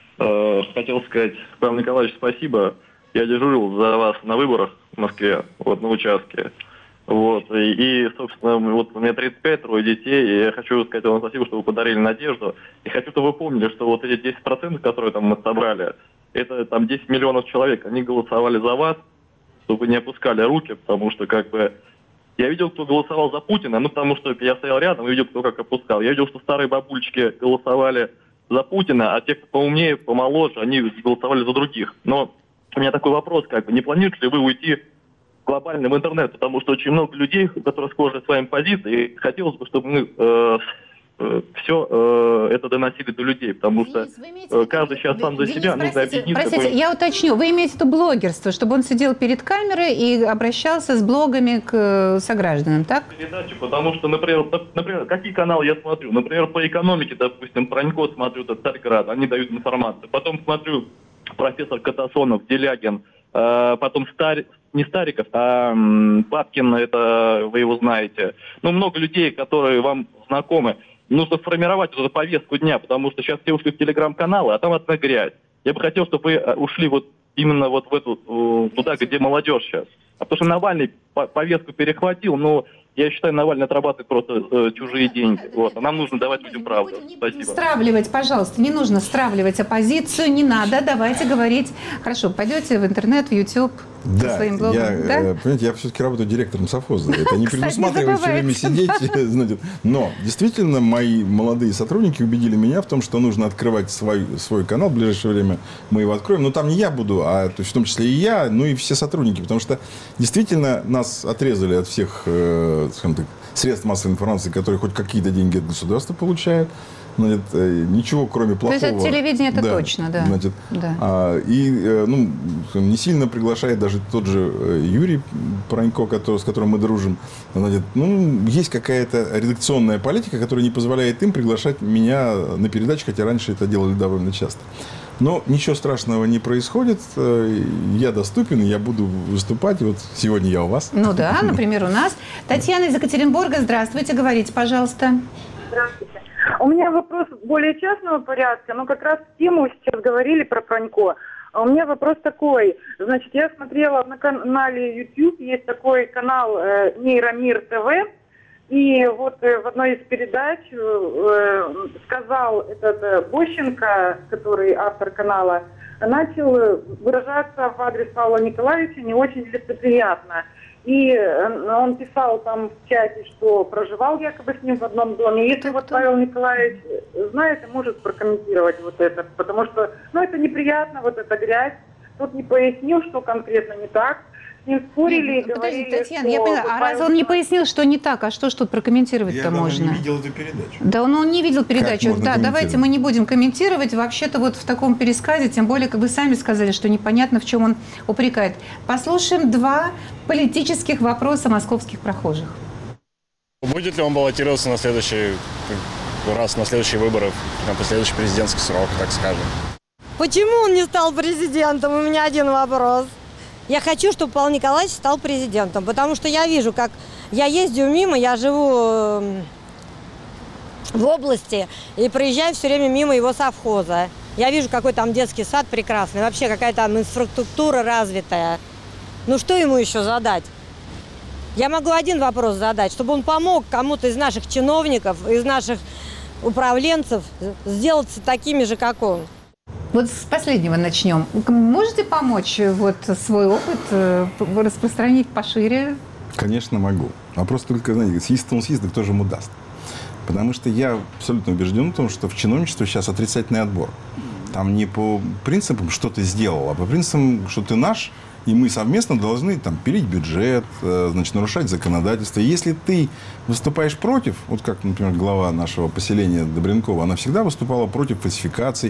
Хотел сказать, Павел Николаевич, спасибо. Я дежурил за вас на выборах в Москве, вот на участке. Вот, и, и, собственно, вот у меня тридцать пять, трое детей, и я хочу сказать вам спасибо, что вы подарили надежду. И хочу, чтобы вы помнили, что вот эти десять процентов, которые там мы собрали, это там десять миллионов человек, они голосовали за вас, чтобы вы не опускали руки, потому что, как бы, я видел, кто голосовал за Путина, ну, потому что я стоял рядом и видел, кто как опускал. Я видел, что старые бабульчики голосовали за Путина, а те, кто поумнее, помоложе, они голосовали за других. Но у меня такой вопрос, как бы, не планируете ли вы уйти глобально в интернет, потому что очень много людей, которые схожи с вами позицией, и хотелось бы, чтобы мы э, э, все э, это доносили до людей, потому что э, каждый сейчас сам за себя, нужно объединиться. Простите, я уточню, вы имеете в виду блогерство, чтобы он сидел перед камерой и обращался с блогами к согражданам, так? Передачу, потому что, например, например, какие каналы я смотрю? Например, по экономике, допустим, Пронько смотрю, это Царьград, они дают информацию. Потом смотрю профессор Катасонов, Делягин, э, потом Старик, не Стариков, а Папкин, это вы его знаете. Ну, много людей, которые вам знакомы. Нужно сформировать эту повестку дня, потому что сейчас все ушли в телеграм-каналы, а там одна грязь. Я бы хотел, чтобы вы ушли вот именно вот в эту, туда, где молодежь сейчас. А потому что Навальный повестку перехватил, но я считаю, Навальный отрабатывает просто э, чужие деньги. Вот. А нам нужно давать людям правду. Спасибо. Стравливать, пожалуйста, не нужно стравливать оппозицию, не надо, давайте говорить. Хорошо, пойдете в интернет, в YouTube да, со своим блогом. Я, да, понимаете, я все-таки работаю директором совхоза. Это не предусматривает все время сидеть. Значит. Но действительно, мои молодые сотрудники убедили меня в том, что нужно открывать свой, свой канал. В ближайшее время мы его откроем. Но там не я буду, а то есть, в том числе и я, ну и все сотрудники. Потому что действительно нас отрезали от всех э, скажем так, средств массовой информации, которые хоть какие-то деньги от государства получают. Значит, ничего, кроме плохого. То есть от телевидения это да, точно, да. Значит, да. А, и ну, не сильно приглашает даже тот же Юрий Пронько, который, с которым мы дружим. Значит, ну, есть какая-то редакционная политика, которая не позволяет им приглашать меня на передачи, хотя раньше это делали довольно часто. Но ничего страшного не происходит. Я доступен, я буду выступать. И вот сегодня я у вас. Ну да, например, у нас. Татьяна из Екатеринбурга. Здравствуйте, говорите, пожалуйста. Здравствуйте. У меня вопрос более частного порядка, но как раз в тему сейчас говорили про Пронько. А у меня вопрос такой. Значит, я смотрела на канале YouTube, есть такой канал э, Нейромир ТВ. И вот э, в одной из передач э, сказал этот э, Бощенко, который автор канала, начал выражаться в адрес Павла Николаевича не очень лицеприятно. И он писал там в чате, что проживал якобы с ним в одном доме. Если вот Павел Николаевич знает, может прокомментировать вот это, потому что, ну, это неприятно, вот эта грязь. Тут не пояснил, что конкретно не так. с ним спорили и Подождите, говорили, Татьяна, что... я поняла, а раз он не пояснил, что не так, а что ж тут прокомментировать-то Я можно? не видел эту передачу. Да, он, он не видел передачу. можно Да, давайте мы не будем комментировать. Вообще-то вот в таком пересказе, тем более, как вы сами сказали, что непонятно, в чем он упрекает. Послушаем два политических вопроса московских прохожих. Будет ли он баллотироваться на следующий раз, на следующие выборы, на последующий президентский срок, так скажем? Почему он не стал президентом? У меня один вопрос. Я хочу, чтобы Павел Николаевич стал президентом, потому что я вижу, как я ездю мимо, я живу в области и проезжаю все время мимо его совхоза. Я вижу, какой там детский сад прекрасный, вообще какая там инфраструктура развитая. Ну что ему еще задать? Я могу один вопрос задать, чтобы он помог кому-то из наших чиновников, из наших управленцев сделаться такими же, как он. Вот с последнего начнем. Можете помочь вот свой опыт распространить пошире? Конечно, могу. Вопрос только, знаете, съест он съест, да кто же ему даст? Потому что я абсолютно убежден в том, что в чиновничестве сейчас отрицательный отбор. Там не по принципам, что ты сделал, а по принципам, что ты наш, и мы совместно должны там пилить бюджет, значит, нарушать законодательство. И если ты выступаешь против, вот как, например, глава нашего поселения Добренкова, она всегда выступала против фальсификаций.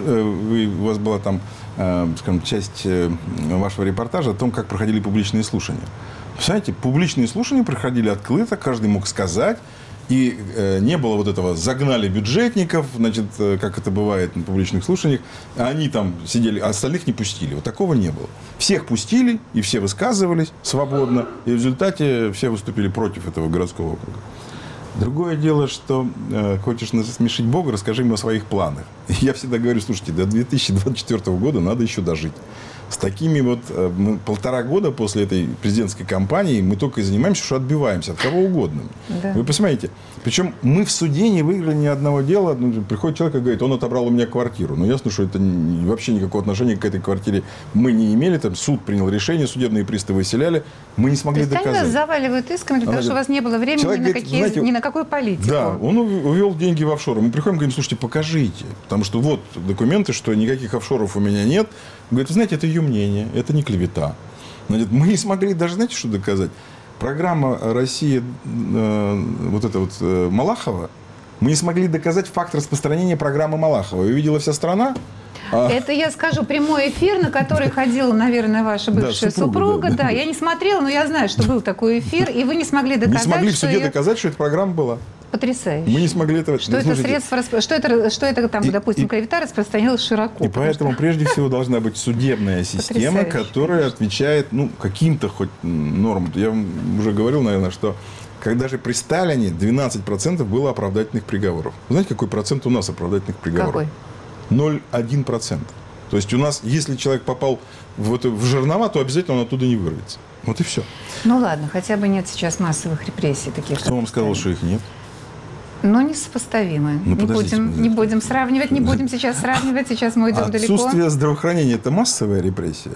Вы, у вас была там, скажем, часть вашего репортажа о том, как проходили публичные слушания. Представляете, публичные слушания проходили открыто, каждый мог сказать. И э, не было вот этого «загнали бюджетников», значит, э, как это бывает на публичных слушаниях, а они там сидели, а остальных не пустили. Вот такого не было. Всех пустили, и все высказывались свободно, и в результате все выступили против этого городского округа. Другое дело, что э, хочешь насмешить Бога, расскажи ему о своих планах. Я всегда говорю, слушайте, до две тысячи двадцать четвёртого года надо еще дожить. С такими вот э, мы полтора года после этой президентской кампании мы только и занимаемся, что отбиваемся от кого угодно. Да. Вы посмотрите. Причем мы в суде не выиграли ни одного дела. Ну, приходит человек и говорит, он отобрал у меня квартиру. Но ясно, что это не, вообще никакого отношения к этой квартире мы не имели. Там суд принял решение, судебные приставы выселяли. Мы не смогли доказать. То есть они вас заваливают исками, потому что у вас не было времени ни на, какие, знаете, ни на какую политику. Да, он увел деньги в офшоры. Мы приходим и говорим, слушайте, покажите. Потому что вот документы, что никаких офшоров у меня нет. Говорит, вы знаете, это ее мнение, это не клевета. Значит, мы не смогли даже, знаете, что доказать? Программа «Россия», э, вот это вот э, Малахова, мы не смогли доказать факт распространения программы Малахова. Ее видела вся страна. А... Это, я скажу, прямой эфир, на который ходила, наверное, ваша бывшая да, супруга. супруга да, да. Я не смотрела, но я знаю, что был такой эфир, и вы не смогли доказать, Не смогли в суде ее... доказать, что эта программа была. Потрясающе. Мы не смогли этого... Что это средство, что это, что это там, и, допустим, и, клевета распространилась широко. И поэтому, что... прежде всего, должна быть судебная система, которая отвечает, ну, каким-то хоть нормам. Я вам уже говорил, наверное, что когда же при Сталине двенадцать процентов было оправдательных приговоров. Вы знаете, какой процент у нас оправдательных приговоров? Какой? ноль целых один десятых процента. То есть у нас, если человек попал в, это, в жернова, то обязательно он оттуда не вырвется. Вот и все. Ну ладно, хотя бы нет сейчас массовых репрессий таких. Кто вам сказал, что их нет? Но несопоставимы. Ну, не, будем, не будем сравнивать, не будем сейчас сравнивать, сейчас мы идем Отсутствие далеко. Отсутствие здравоохранения – это массовая репрессия?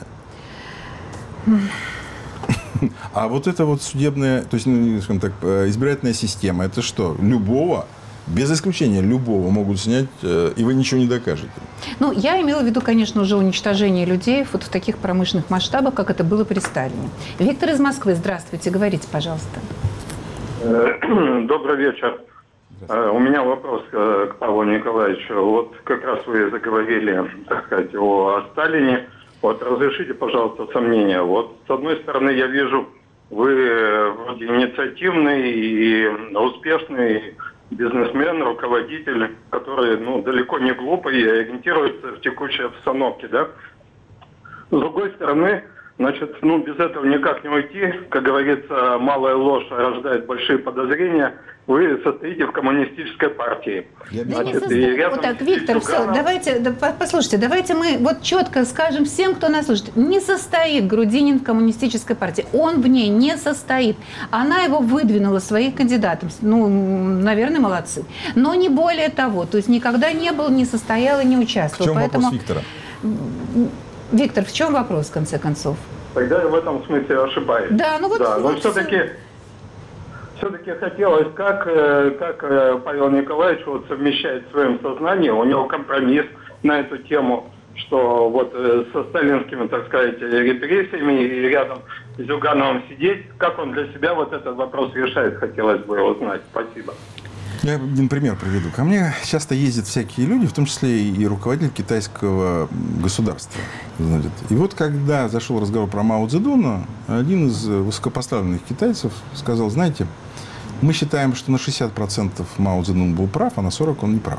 А вот это вот судебная, то есть, ну, скажем так, избирательная система – это что? Любого, без исключения любого могут снять, и вы ничего не докажете. Ну, я имела в виду, конечно, уже уничтожение людей вот в таких промышленных масштабах, как это было при Сталине. Виктор из Москвы, здравствуйте, говорите, пожалуйста. Добрый вечер. У меня вопрос к Павлу Николаевичу. Вот как раз вы заговорили, так сказать, о Сталине. Вот разрешите, пожалуйста, сомнения. Вот с одной стороны, я вижу, вы вроде инициативный и успешный бизнесмен, руководитель, который, ну, далеко не глупый и ориентируется в текущей обстановке, да. С другой стороны, значит, ну, без этого никак не уйти. Как говорится, малая ложь рождает большие подозрения. Вы состоите в коммунистической партии. Значит, да и рядом вот так, Виктор, все, давайте, да, послушайте, давайте мы вот четко скажем всем, кто нас слушает. Не состоит Грудинин в коммунистической партии. Он в ней не состоит. Она его выдвинула своих кандидатов. Ну, наверное, молодцы. Но не более того. То есть никогда не был, не состоял и не участвовал. В чем Поэтому... вопрос Виктора? Виктор, в чем вопрос, в конце концов? Тогда я в этом смысле ошибаюсь. Да, ну вот... Да, но вот все-таки... Все-таки хотелось, как, как Павел Николаевич вот совмещает в своем сознании, у него компромисс на эту тему, что вот со сталинскими, так сказать, репрессиями и рядом Зюгановым сидеть. Как он для себя вот этот вопрос решает, хотелось бы узнать. Спасибо. Я один пример приведу. Ко мне часто ездят всякие люди, в том числе и руководитель китайского государства. Значит. И вот когда зашел разговор про Мао Цзэдуна, один из высокопоставленных китайцев сказал: знаете, мы считаем, что на шестьдесят процентов Мао Цзэдун был прав, а на сорок процентов он не прав.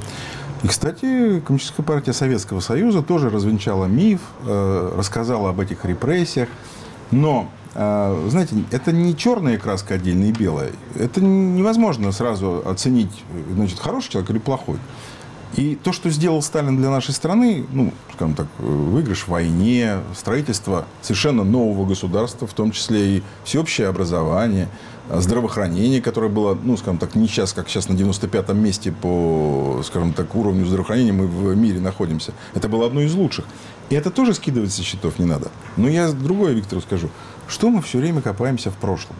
И, кстати, Коммунистическая партия Советского Союза тоже развенчала миф, э, рассказала об этих репрессиях. Но, э, знаете, это не черная краска отдельно и белая. Это невозможно сразу оценить, значит, хороший человек или плохой. И то, что сделал Сталин для нашей страны, ну, скажем так, выигрыш в войне, строительство совершенно нового государства, в том числе и всеобщее образование, здравоохранение, которое было, ну, скажем так, не сейчас, как сейчас на девяносто пятом месте по, скажем так, уровню здравоохранения мы в мире находимся. Это было одно из лучших. И это тоже скидывать со счетов не надо. Но я другое Виктору скажу. Что мы все время копаемся в прошлом?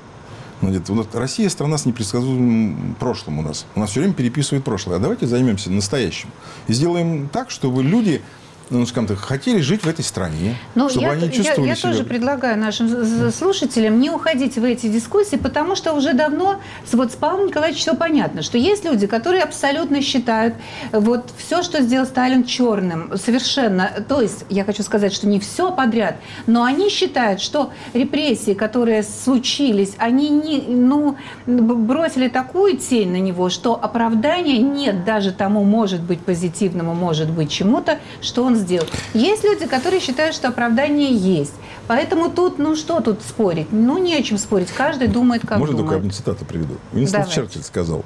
Вот Россия страна с непредсказуемым прошлым у нас. У нас все время переписывает прошлое. А давайте займемся настоящим. И сделаем так, чтобы люди, ну, скажем так, хотели жить в этой стране, ну, чтобы я, они чувствовали я, я себя... тоже предлагаю нашим слушателям не уходить в эти дискуссии, потому что уже давно вот с Павлом Николаевичем все понятно, что есть люди, которые абсолютно считают вот все, что сделал Сталин, черным, совершенно. То есть, я хочу сказать, что не все подряд, но они считают, что репрессии, которые случились, они не, ну, бросили такую тень на него, что оправдания нет даже тому, может быть, позитивному, может быть, чему-то, что он сделал. Есть люди, которые считают, что оправдание есть. Поэтому тут, ну что тут спорить? Ну, не о чем спорить. Каждый думает, как Можно думает. только одну цитату приведу. Уинстон Черчилль сказал,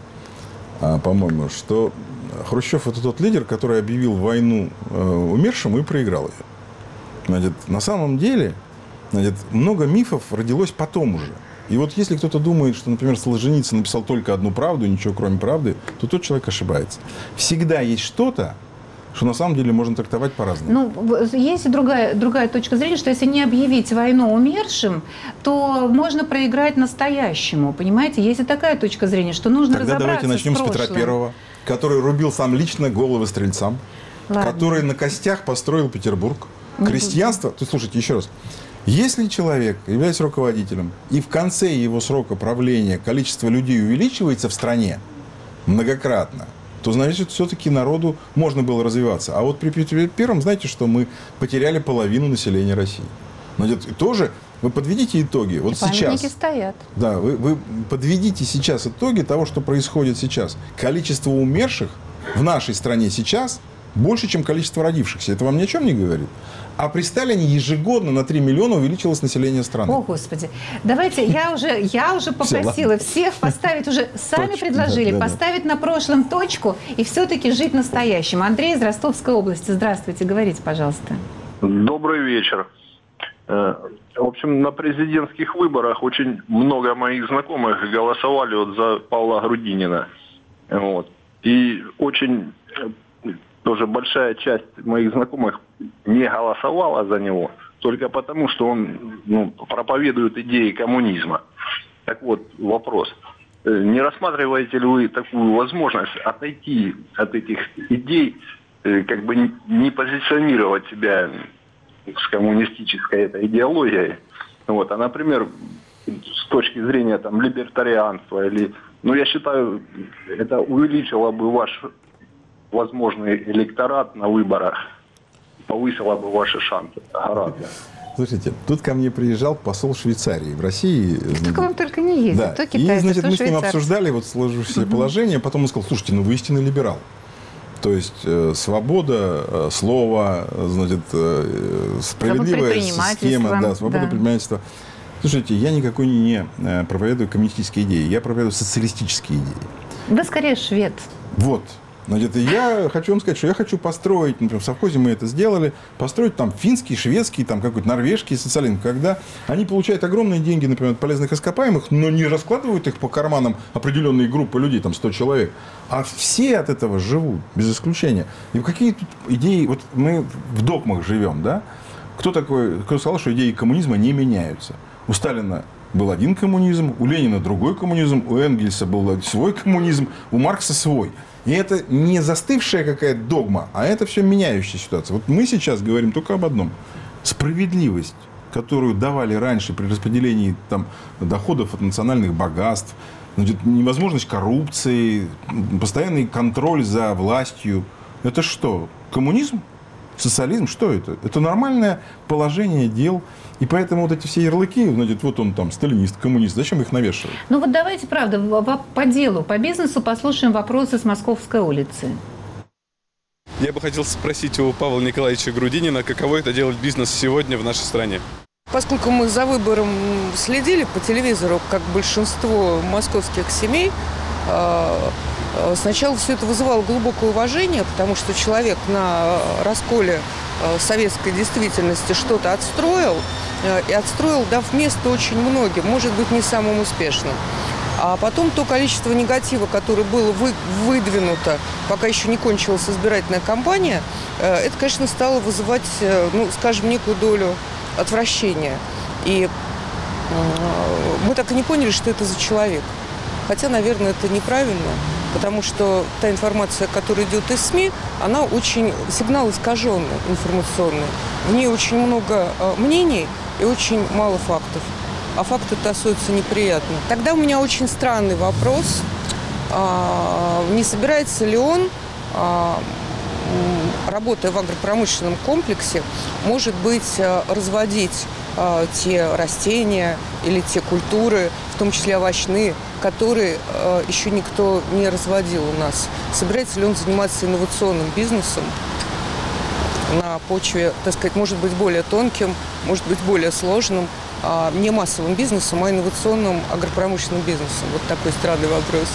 а, по-моему, что Хрущев – это тот лидер, который объявил войну э, умершим и проиграл ее. Значит, на самом деле, значит, много мифов родилось потом уже. И вот если кто-то думает, что, например, Солженицын написал только одну правду, ничего кроме правды, то тот человек ошибается. Всегда есть что-то, что на самом деле можно трактовать по-разному. Ну, есть и другая, другая точка зрения, что если не объявить войну умершим, то можно проиграть настоящему. Понимаете? Есть и такая точка зрения, что нужно Тогда разобраться давайте начнем с с Петра Первого, который рубил сам лично головы стрельцам, Ладно. который на костях построил Петербург. Не Крестьянство... То, слушайте, еще раз. Если человек является руководителем, и в конце его срока правления количество людей увеличивается в стране многократно, то, значит, все-таки народу можно было развиваться. А вот при Петре Первом, знаете, что мы потеряли половину населения России. Значит, тоже вы подведите итоги. Вот сейчас. Памятники стоят. Да, вы, вы подведите сейчас итоги того, что происходит сейчас. Количество умерших в нашей стране сейчас больше, чем количество родившихся. Это вам ни о чем не говорит? А при Сталине ежегодно на три миллиона увеличилось население страны. О, Господи. Давайте, я уже, я уже попросила всех поставить, уже сами Точку, предложили, да, да, поставить да. на прошлом точку и все-таки жить настоящим. Андрей из Ростовской области. Здравствуйте, говорите, пожалуйста. Добрый вечер. В общем, на президентских выборах очень много моих знакомых голосовали вот за Павла Грудинина. Вот. И очень... тоже большая часть моих знакомых не голосовала за него, только потому, что он ну, проповедует идеи коммунизма. Так вот, вопрос. Не рассматриваете ли вы такую возможность отойти от этих идей, как бы не позиционировать себя с коммунистической этой идеологией, вот, а, например, с точки зрения там, либертарианства, или, ну, я считаю, это увеличило бы ваш возможный электорат на выборах, повысила бы ваши шансы гораздо. Слушайте, тут ко мне приезжал посол Швейцарии в России. Как вам только не ездит, да. то китайцы, И, значит, то мы с ним швейцарцы. обсуждали вот сложившееся угу. положение, потом он сказал, слушайте, ну вы истинный либерал. То есть э, свобода э, слова, значит, э, справедливая система, да, свобода да. предпринимательства. Слушайте, я никакой не проповедую коммунистические идеи, я проповедую социалистические идеи. Да скорее швед. Вот. Значит, я хочу вам сказать, что я хочу построить, например, в совхозе мы это сделали, построить там финский, шведский, там какой-то норвежский социализм, когда они получают огромные деньги, например, от полезных ископаемых, но не раскладывают их по карманам определенные группы людей, там сто человек, а все от этого живут, без исключения. И какие тут идеи, вот мы в догмах живем, да? Кто такой, кто сказал, что идеи коммунизма не меняются? У Сталина был один коммунизм, у Ленина другой коммунизм, у Энгельса был свой коммунизм, у Маркса свой. И это не застывшая какая-то догма, а это все меняющая ситуация. Вот мы сейчас говорим только об одном. Справедливость которую давали раньше при распределении там, доходов от национальных богатств, значит, невозможность коррупции, постоянный контроль за властью. Это что? Коммунизм? Социализм? Что это? Это нормальное положение дел. И поэтому вот эти все ярлыки, значит, вот он там сталинист, коммунист, зачем их навешивать? Ну вот давайте, правда, по делу, по бизнесу послушаем вопросы с Московской улицы. Я бы хотел спросить у Павла Николаевича Грудинина, каково это делать бизнес сегодня в нашей стране? Поскольку мы за выбором следили по телевизору, как большинство московских семей, сначала все это вызывало глубокое уважение, потому что человек на расколе советской действительности что-то отстроил, и отстроил, дав место очень многим, может быть, не самым успешным. А потом то количество негатива, которое было вы, выдвинуто, пока еще не кончилась избирательная кампания, это, конечно, стало вызывать, ну, скажем, некую долю отвращения. И мы так и не поняли, что это за человек. Хотя, наверное, это неправильно, потому что та информация, которая идет из СМИ, она очень, сигнал искаженный, информационный. В ней очень много мнений и очень мало фактов. А факты тасуются неприятно. Тогда у меня очень странный вопрос. Не собирается ли он, работая в агропромышленном комплексе, может быть, разводить те растения или те культуры, в том числе овощные, которые еще никто не разводил у нас? Собирается ли он заниматься инновационным бизнесом на почве, так сказать, может быть, более тонким, может быть, более сложным, не массовым бизнесом, а инновационным агропромышленным бизнесом? Вот такой странный вопрос.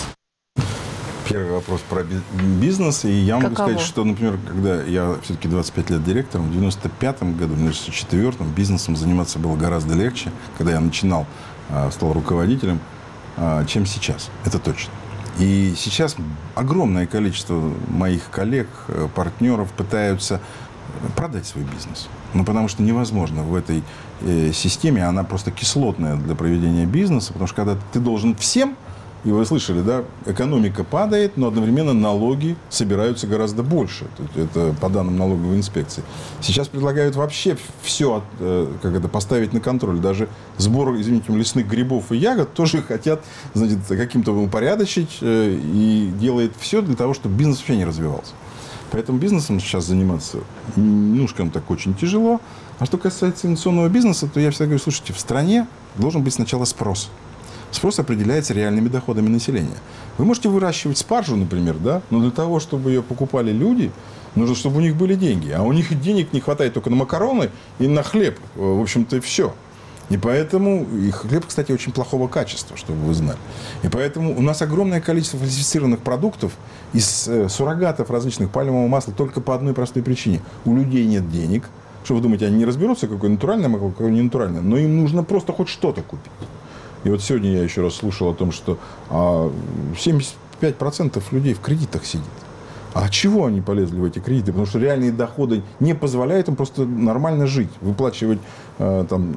Первый вопрос про бизнес. И я могу Каково? сказать, что, например, когда я все-таки двадцать пять лет директором, в девяносто пятом году, в девяносто четвёртом бизнесом заниматься было гораздо легче, когда я начинал, стал руководителем, чем сейчас. Это точно. И сейчас огромное количество моих коллег, партнеров пытаются продать свой бизнес. Ну, потому что невозможно в этой э, системе, она просто кислотная для проведения бизнеса, потому что когда ты должен всем, и вы слышали, да, экономика падает, но одновременно налоги собираются гораздо больше. Это по данным налоговой инспекции. Сейчас предлагают вообще все э, как это, поставить на контроль. Даже сбор, извините, лесных грибов и ягод тоже хотят, значит, каким-то упорядочить э, и делает все для того, чтобы бизнес вообще не развивался. Поэтому бизнесом сейчас заниматься, ну, скажем так, очень тяжело. А что касается инновационного бизнеса, то я всегда говорю, слушайте, в стране должен быть сначала спрос. Спрос определяется реальными доходами населения. Вы можете выращивать спаржу, например, да, но для того, чтобы ее покупали люди, нужно, чтобы у них были деньги. А у них денег не хватает только на макароны и на хлеб. В общем-то, и все. И поэтому, и хлеб, кстати, очень плохого качества, чтобы вы знали. И поэтому у нас огромное количество фальсифицированных продуктов из э, суррогатов различных пальмового масла только по одной простой причине. У людей нет денег. Что вы думаете, они не разберутся, какое натуральное масло, какое не натуральное? Но им нужно просто хоть что-то купить. И вот сегодня я еще раз слушал о том, что а, семьдесят пять процентов людей в кредитах сидит. А чего они полезли в эти кредиты? Потому что реальные доходы не позволяют им просто нормально жить, выплачивать э, там,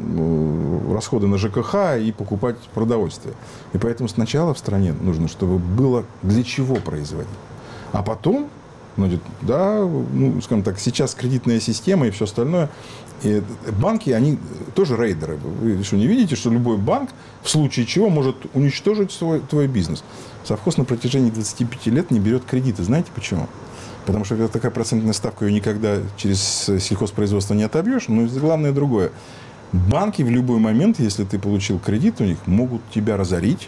э, расходы на ЖКХ и покупать продовольствие. И поэтому сначала в стране нужно, чтобы было для чего производить. А потом, значит, да, ну, скажем так, сейчас кредитная система и все остальное. И банки, они тоже рейдеры. Вы что, не видите, что любой банк в случае чего может уничтожить свой, твой бизнес? Совхоз на протяжении двадцати пяти лет не берет кредиты. Знаете почему? Потому что такая процентная ставка, ее никогда через сельхозпроизводство не отобьешь. Но главное другое. Банки в любой момент, если ты получил кредит у них, могут тебя разорить.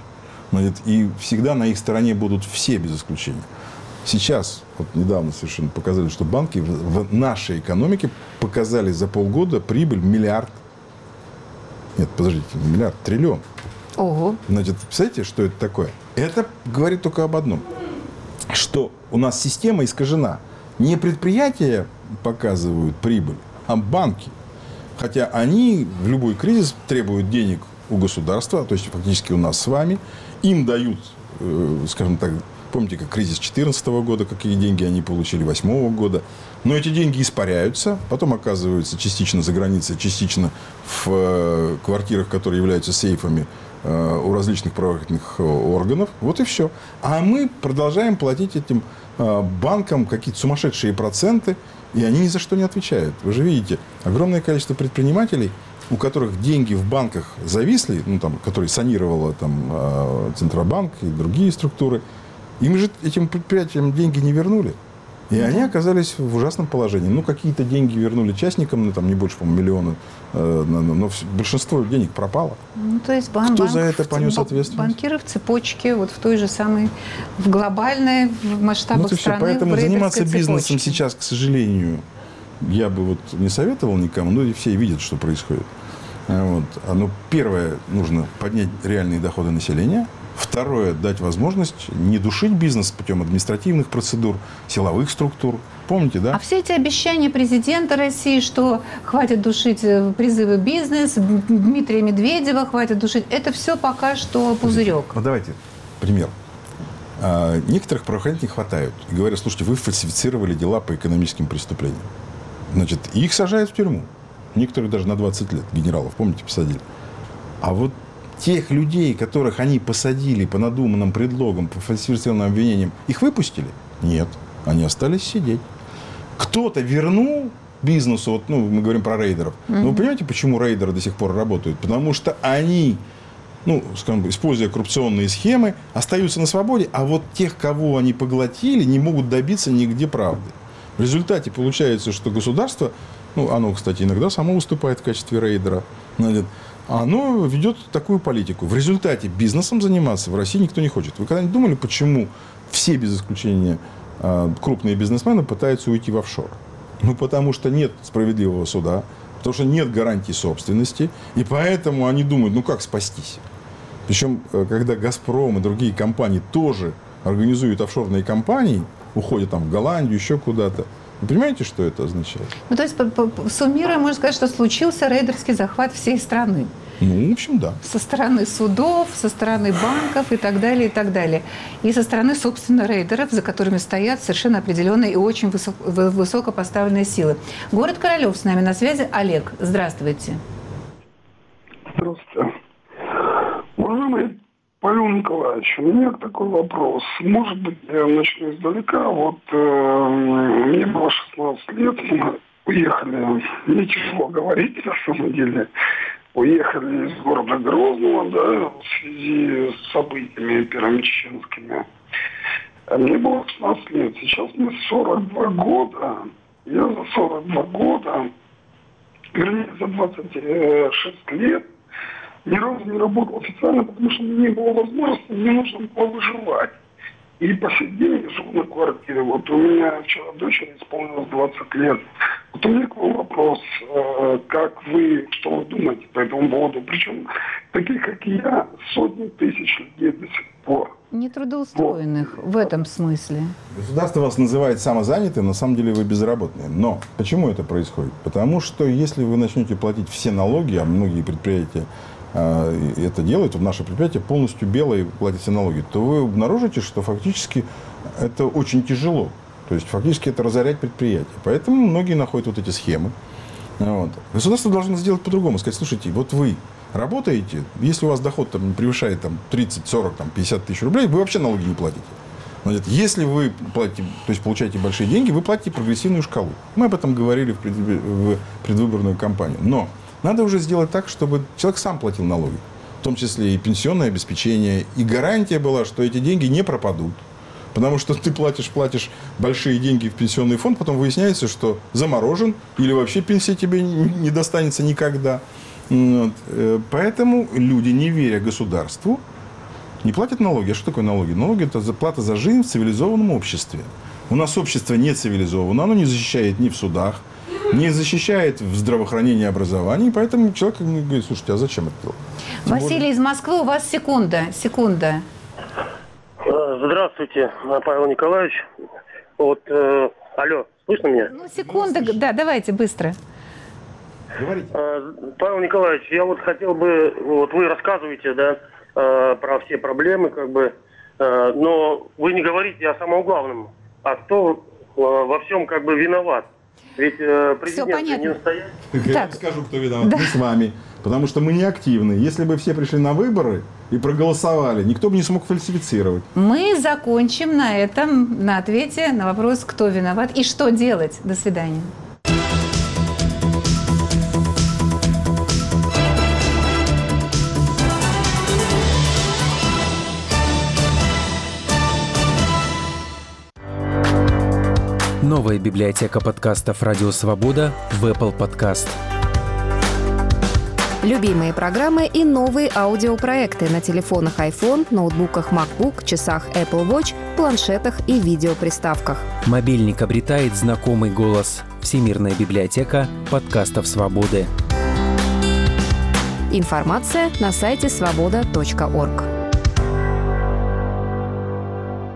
И всегда на их стороне будут все без исключения. Сейчас, вот недавно совершенно показали, что банки в нашей экономике показали за полгода прибыль миллиард. Нет, подождите, не миллиард, триллион. Ого. Значит, представляете, что это такое? Это говорит только об одном. Что у нас система искажена. Не предприятия показывают прибыль, а банки. Хотя они в любой кризис требуют денег у государства, то есть фактически у нас с вами. Им дают, скажем так, помните, как кризис две тысячи четырнадцатого года, какие деньги они получили, две тысячи восьмого года. Но эти деньги испаряются, потом оказываются частично за границей, частично в квартирах, которые являются сейфами у различных правоохранительных органов. Вот и все. А мы продолжаем платить этим банкам какие-то сумасшедшие проценты, и они ни за что не отвечают. Вы же видите, огромное количество предпринимателей, у которых деньги в банках зависли, ну, там, которые санировала там, Центробанк и другие структуры, им же этим предприятиям деньги не вернули. И они оказались в ужасном положении. Ну, какие-то деньги вернули частникам, ну, там не больше, по-моему, миллиона, э, но большинство денег пропало. Ну, то есть бан- Кто банк, за это понес ответственность? Банкиры в цепочке, вот в той же самой, в глобальной, в масштабах ну, страны. Все. Поэтому заниматься цепочке. бизнесом сейчас, к сожалению, я бы вот не советовал никому, но и все видят, что происходит. Вот. Ну, первое, нужно поднять реальные доходы населения. Второе, дать возможность не душить бизнес путем административных процедур, силовых структур. Помните, да? А все эти обещания президента России, что хватит душить призывы бизнес, Дмитрия Медведева хватит душить, это все пока что пузырек. Ну, давайте пример. А, некоторых правоохранителей хватают. И говорят, слушайте, вы фальсифицировали дела по экономическим преступлениям. Значит, их сажают в тюрьму. Некоторых даже на двадцать лет. Генералов, помните, посадили. А вот тех людей, которых они посадили по надуманным предлогам, по фальсифицированным обвинениям, их выпустили? Нет. Они остались сидеть. Кто-то вернул бизнесу, вот, ну, мы говорим про рейдеров. Mm-hmm. Но вы понимаете, почему рейдеры до сих пор работают? Потому что они, ну, скажем, используя коррупционные схемы, остаются на свободе, а вот тех, кого они поглотили, не могут добиться нигде правды. В результате получается, что государство, ну, оно, кстати, иногда само выступает в качестве рейдера, оно ведет такую политику. В результате бизнесом заниматься в России никто не хочет. Вы когда-нибудь думали, почему все, без исключения, крупные бизнесмены пытаются уйти в офшор? Ну, потому что нет справедливого суда, потому что нет гарантии собственности, и поэтому они думают, ну, как спастись? Причем, когда «Газпром» и другие компании тоже организуют офшорные компании, уходят там в Голландию, еще куда-то, вы понимаете, что это означает? Ну, то есть, суммируя, можно сказать, что случился рейдерский захват всей страны. Ну, в общем, да. Со стороны судов, со стороны банков и так далее, и так далее. И со стороны, собственно, рейдеров, за которыми стоят совершенно определенные и очень высоко, высокопоставленные силы. Город Королев с нами на связи. Олег, здравствуйте. Здравствуйте. Уважаемый Павел Николаевич, у меня такой вопрос. Может быть, я начну издалека. Вот э, мне было шестнадцать лет, мы уехали, мне тяжело говорить, на самом деле, уехали из города Грозного, да, в связи с событиями первомеченскими. Мне было шестнадцать лет, сейчас мне сорок два года. Я за сорок два года, вернее, за двадцать шесть лет, ни разу не работал официально, потому что мне не было возможности, мне нужно было выживать. И по сей день я живу на квартире. Вот у меня вчера дочери исполнилось двадцать лет. Вот у меня к вам вопрос, как вы, что вы думаете по этому поводу? Причем таких, как я, сотни тысяч людей до сих пор. Нетрудоустроенных вот. В этом смысле. Государство вас называет самозанятым, на самом деле вы безработные. Но почему это происходит? Потому что если вы начнете платить все налоги, а многие предприятия это делают, наше предприятие полностью белое, платит все налоги, то вы обнаружите, что фактически это очень тяжело. То есть фактически это разорять предприятие. Поэтому многие находят вот эти схемы. Вот. Государство должно сделать по-другому. Сказать, слушайте, вот вы работаете, если у вас доход там, не превышает там, тридцать, сорок, там, пятьдесят тысяч рублей, вы вообще налоги не платите. Значит, если вы платите, то есть получаете большие деньги, вы платите прогрессивную шкалу. Мы об этом говорили в, пред, в предвыборную кампанию. Но надо уже сделать так, чтобы человек сам платил налоги. В том числе и пенсионное обеспечение. И гарантия была, что эти деньги не пропадут. Потому что ты платишь, платишь большие деньги в пенсионный фонд, потом выясняется, что заморожен, или вообще пенсия тебе не достанется никогда. Вот. Поэтому люди, не веря государству, не платят налоги. А что такое налоги? Налоги – это плата за жизнь в цивилизованном обществе. У нас общество не цивилизовано, оно не защищает ни в судах, не защищает в здравоохранении и образовании, поэтому человек говорит, слушайте, а зачем это делать? Василий более... из Москвы, у вас секунда, секунда. Здравствуйте, Павел Николаевич. Вот, э, алло, слышно меня? Ну, секунда, да, давайте, быстро. Говорите. Э, Павел Николаевич, я вот хотел бы, вот вы рассказываете, да, э, про все проблемы, как бы, э, но вы не говорите о самом главном, а кто э, во всем, как бы, виноват. Ведь э, президент не настоящий. Я скажу, кто виноват. Да. Мы с вами. Потому что мы не активны. Если бы все пришли на выборы и проголосовали, никто бы не смог фальсифицировать. Мы закончим на этом, на ответе на вопрос, кто виноват и что делать. До свидания. Новая библиотека подкастов «Радио Свобода» в Apple Podcast. Любимые программы и новые аудиопроекты на телефонах iPhone, ноутбуках MacBook, часах Apple Watch, планшетах и видеоприставках. Мобильник обретает знакомый голос. Всемирная библиотека подкастов «Свободы». Информация на сайте свобода точка орг.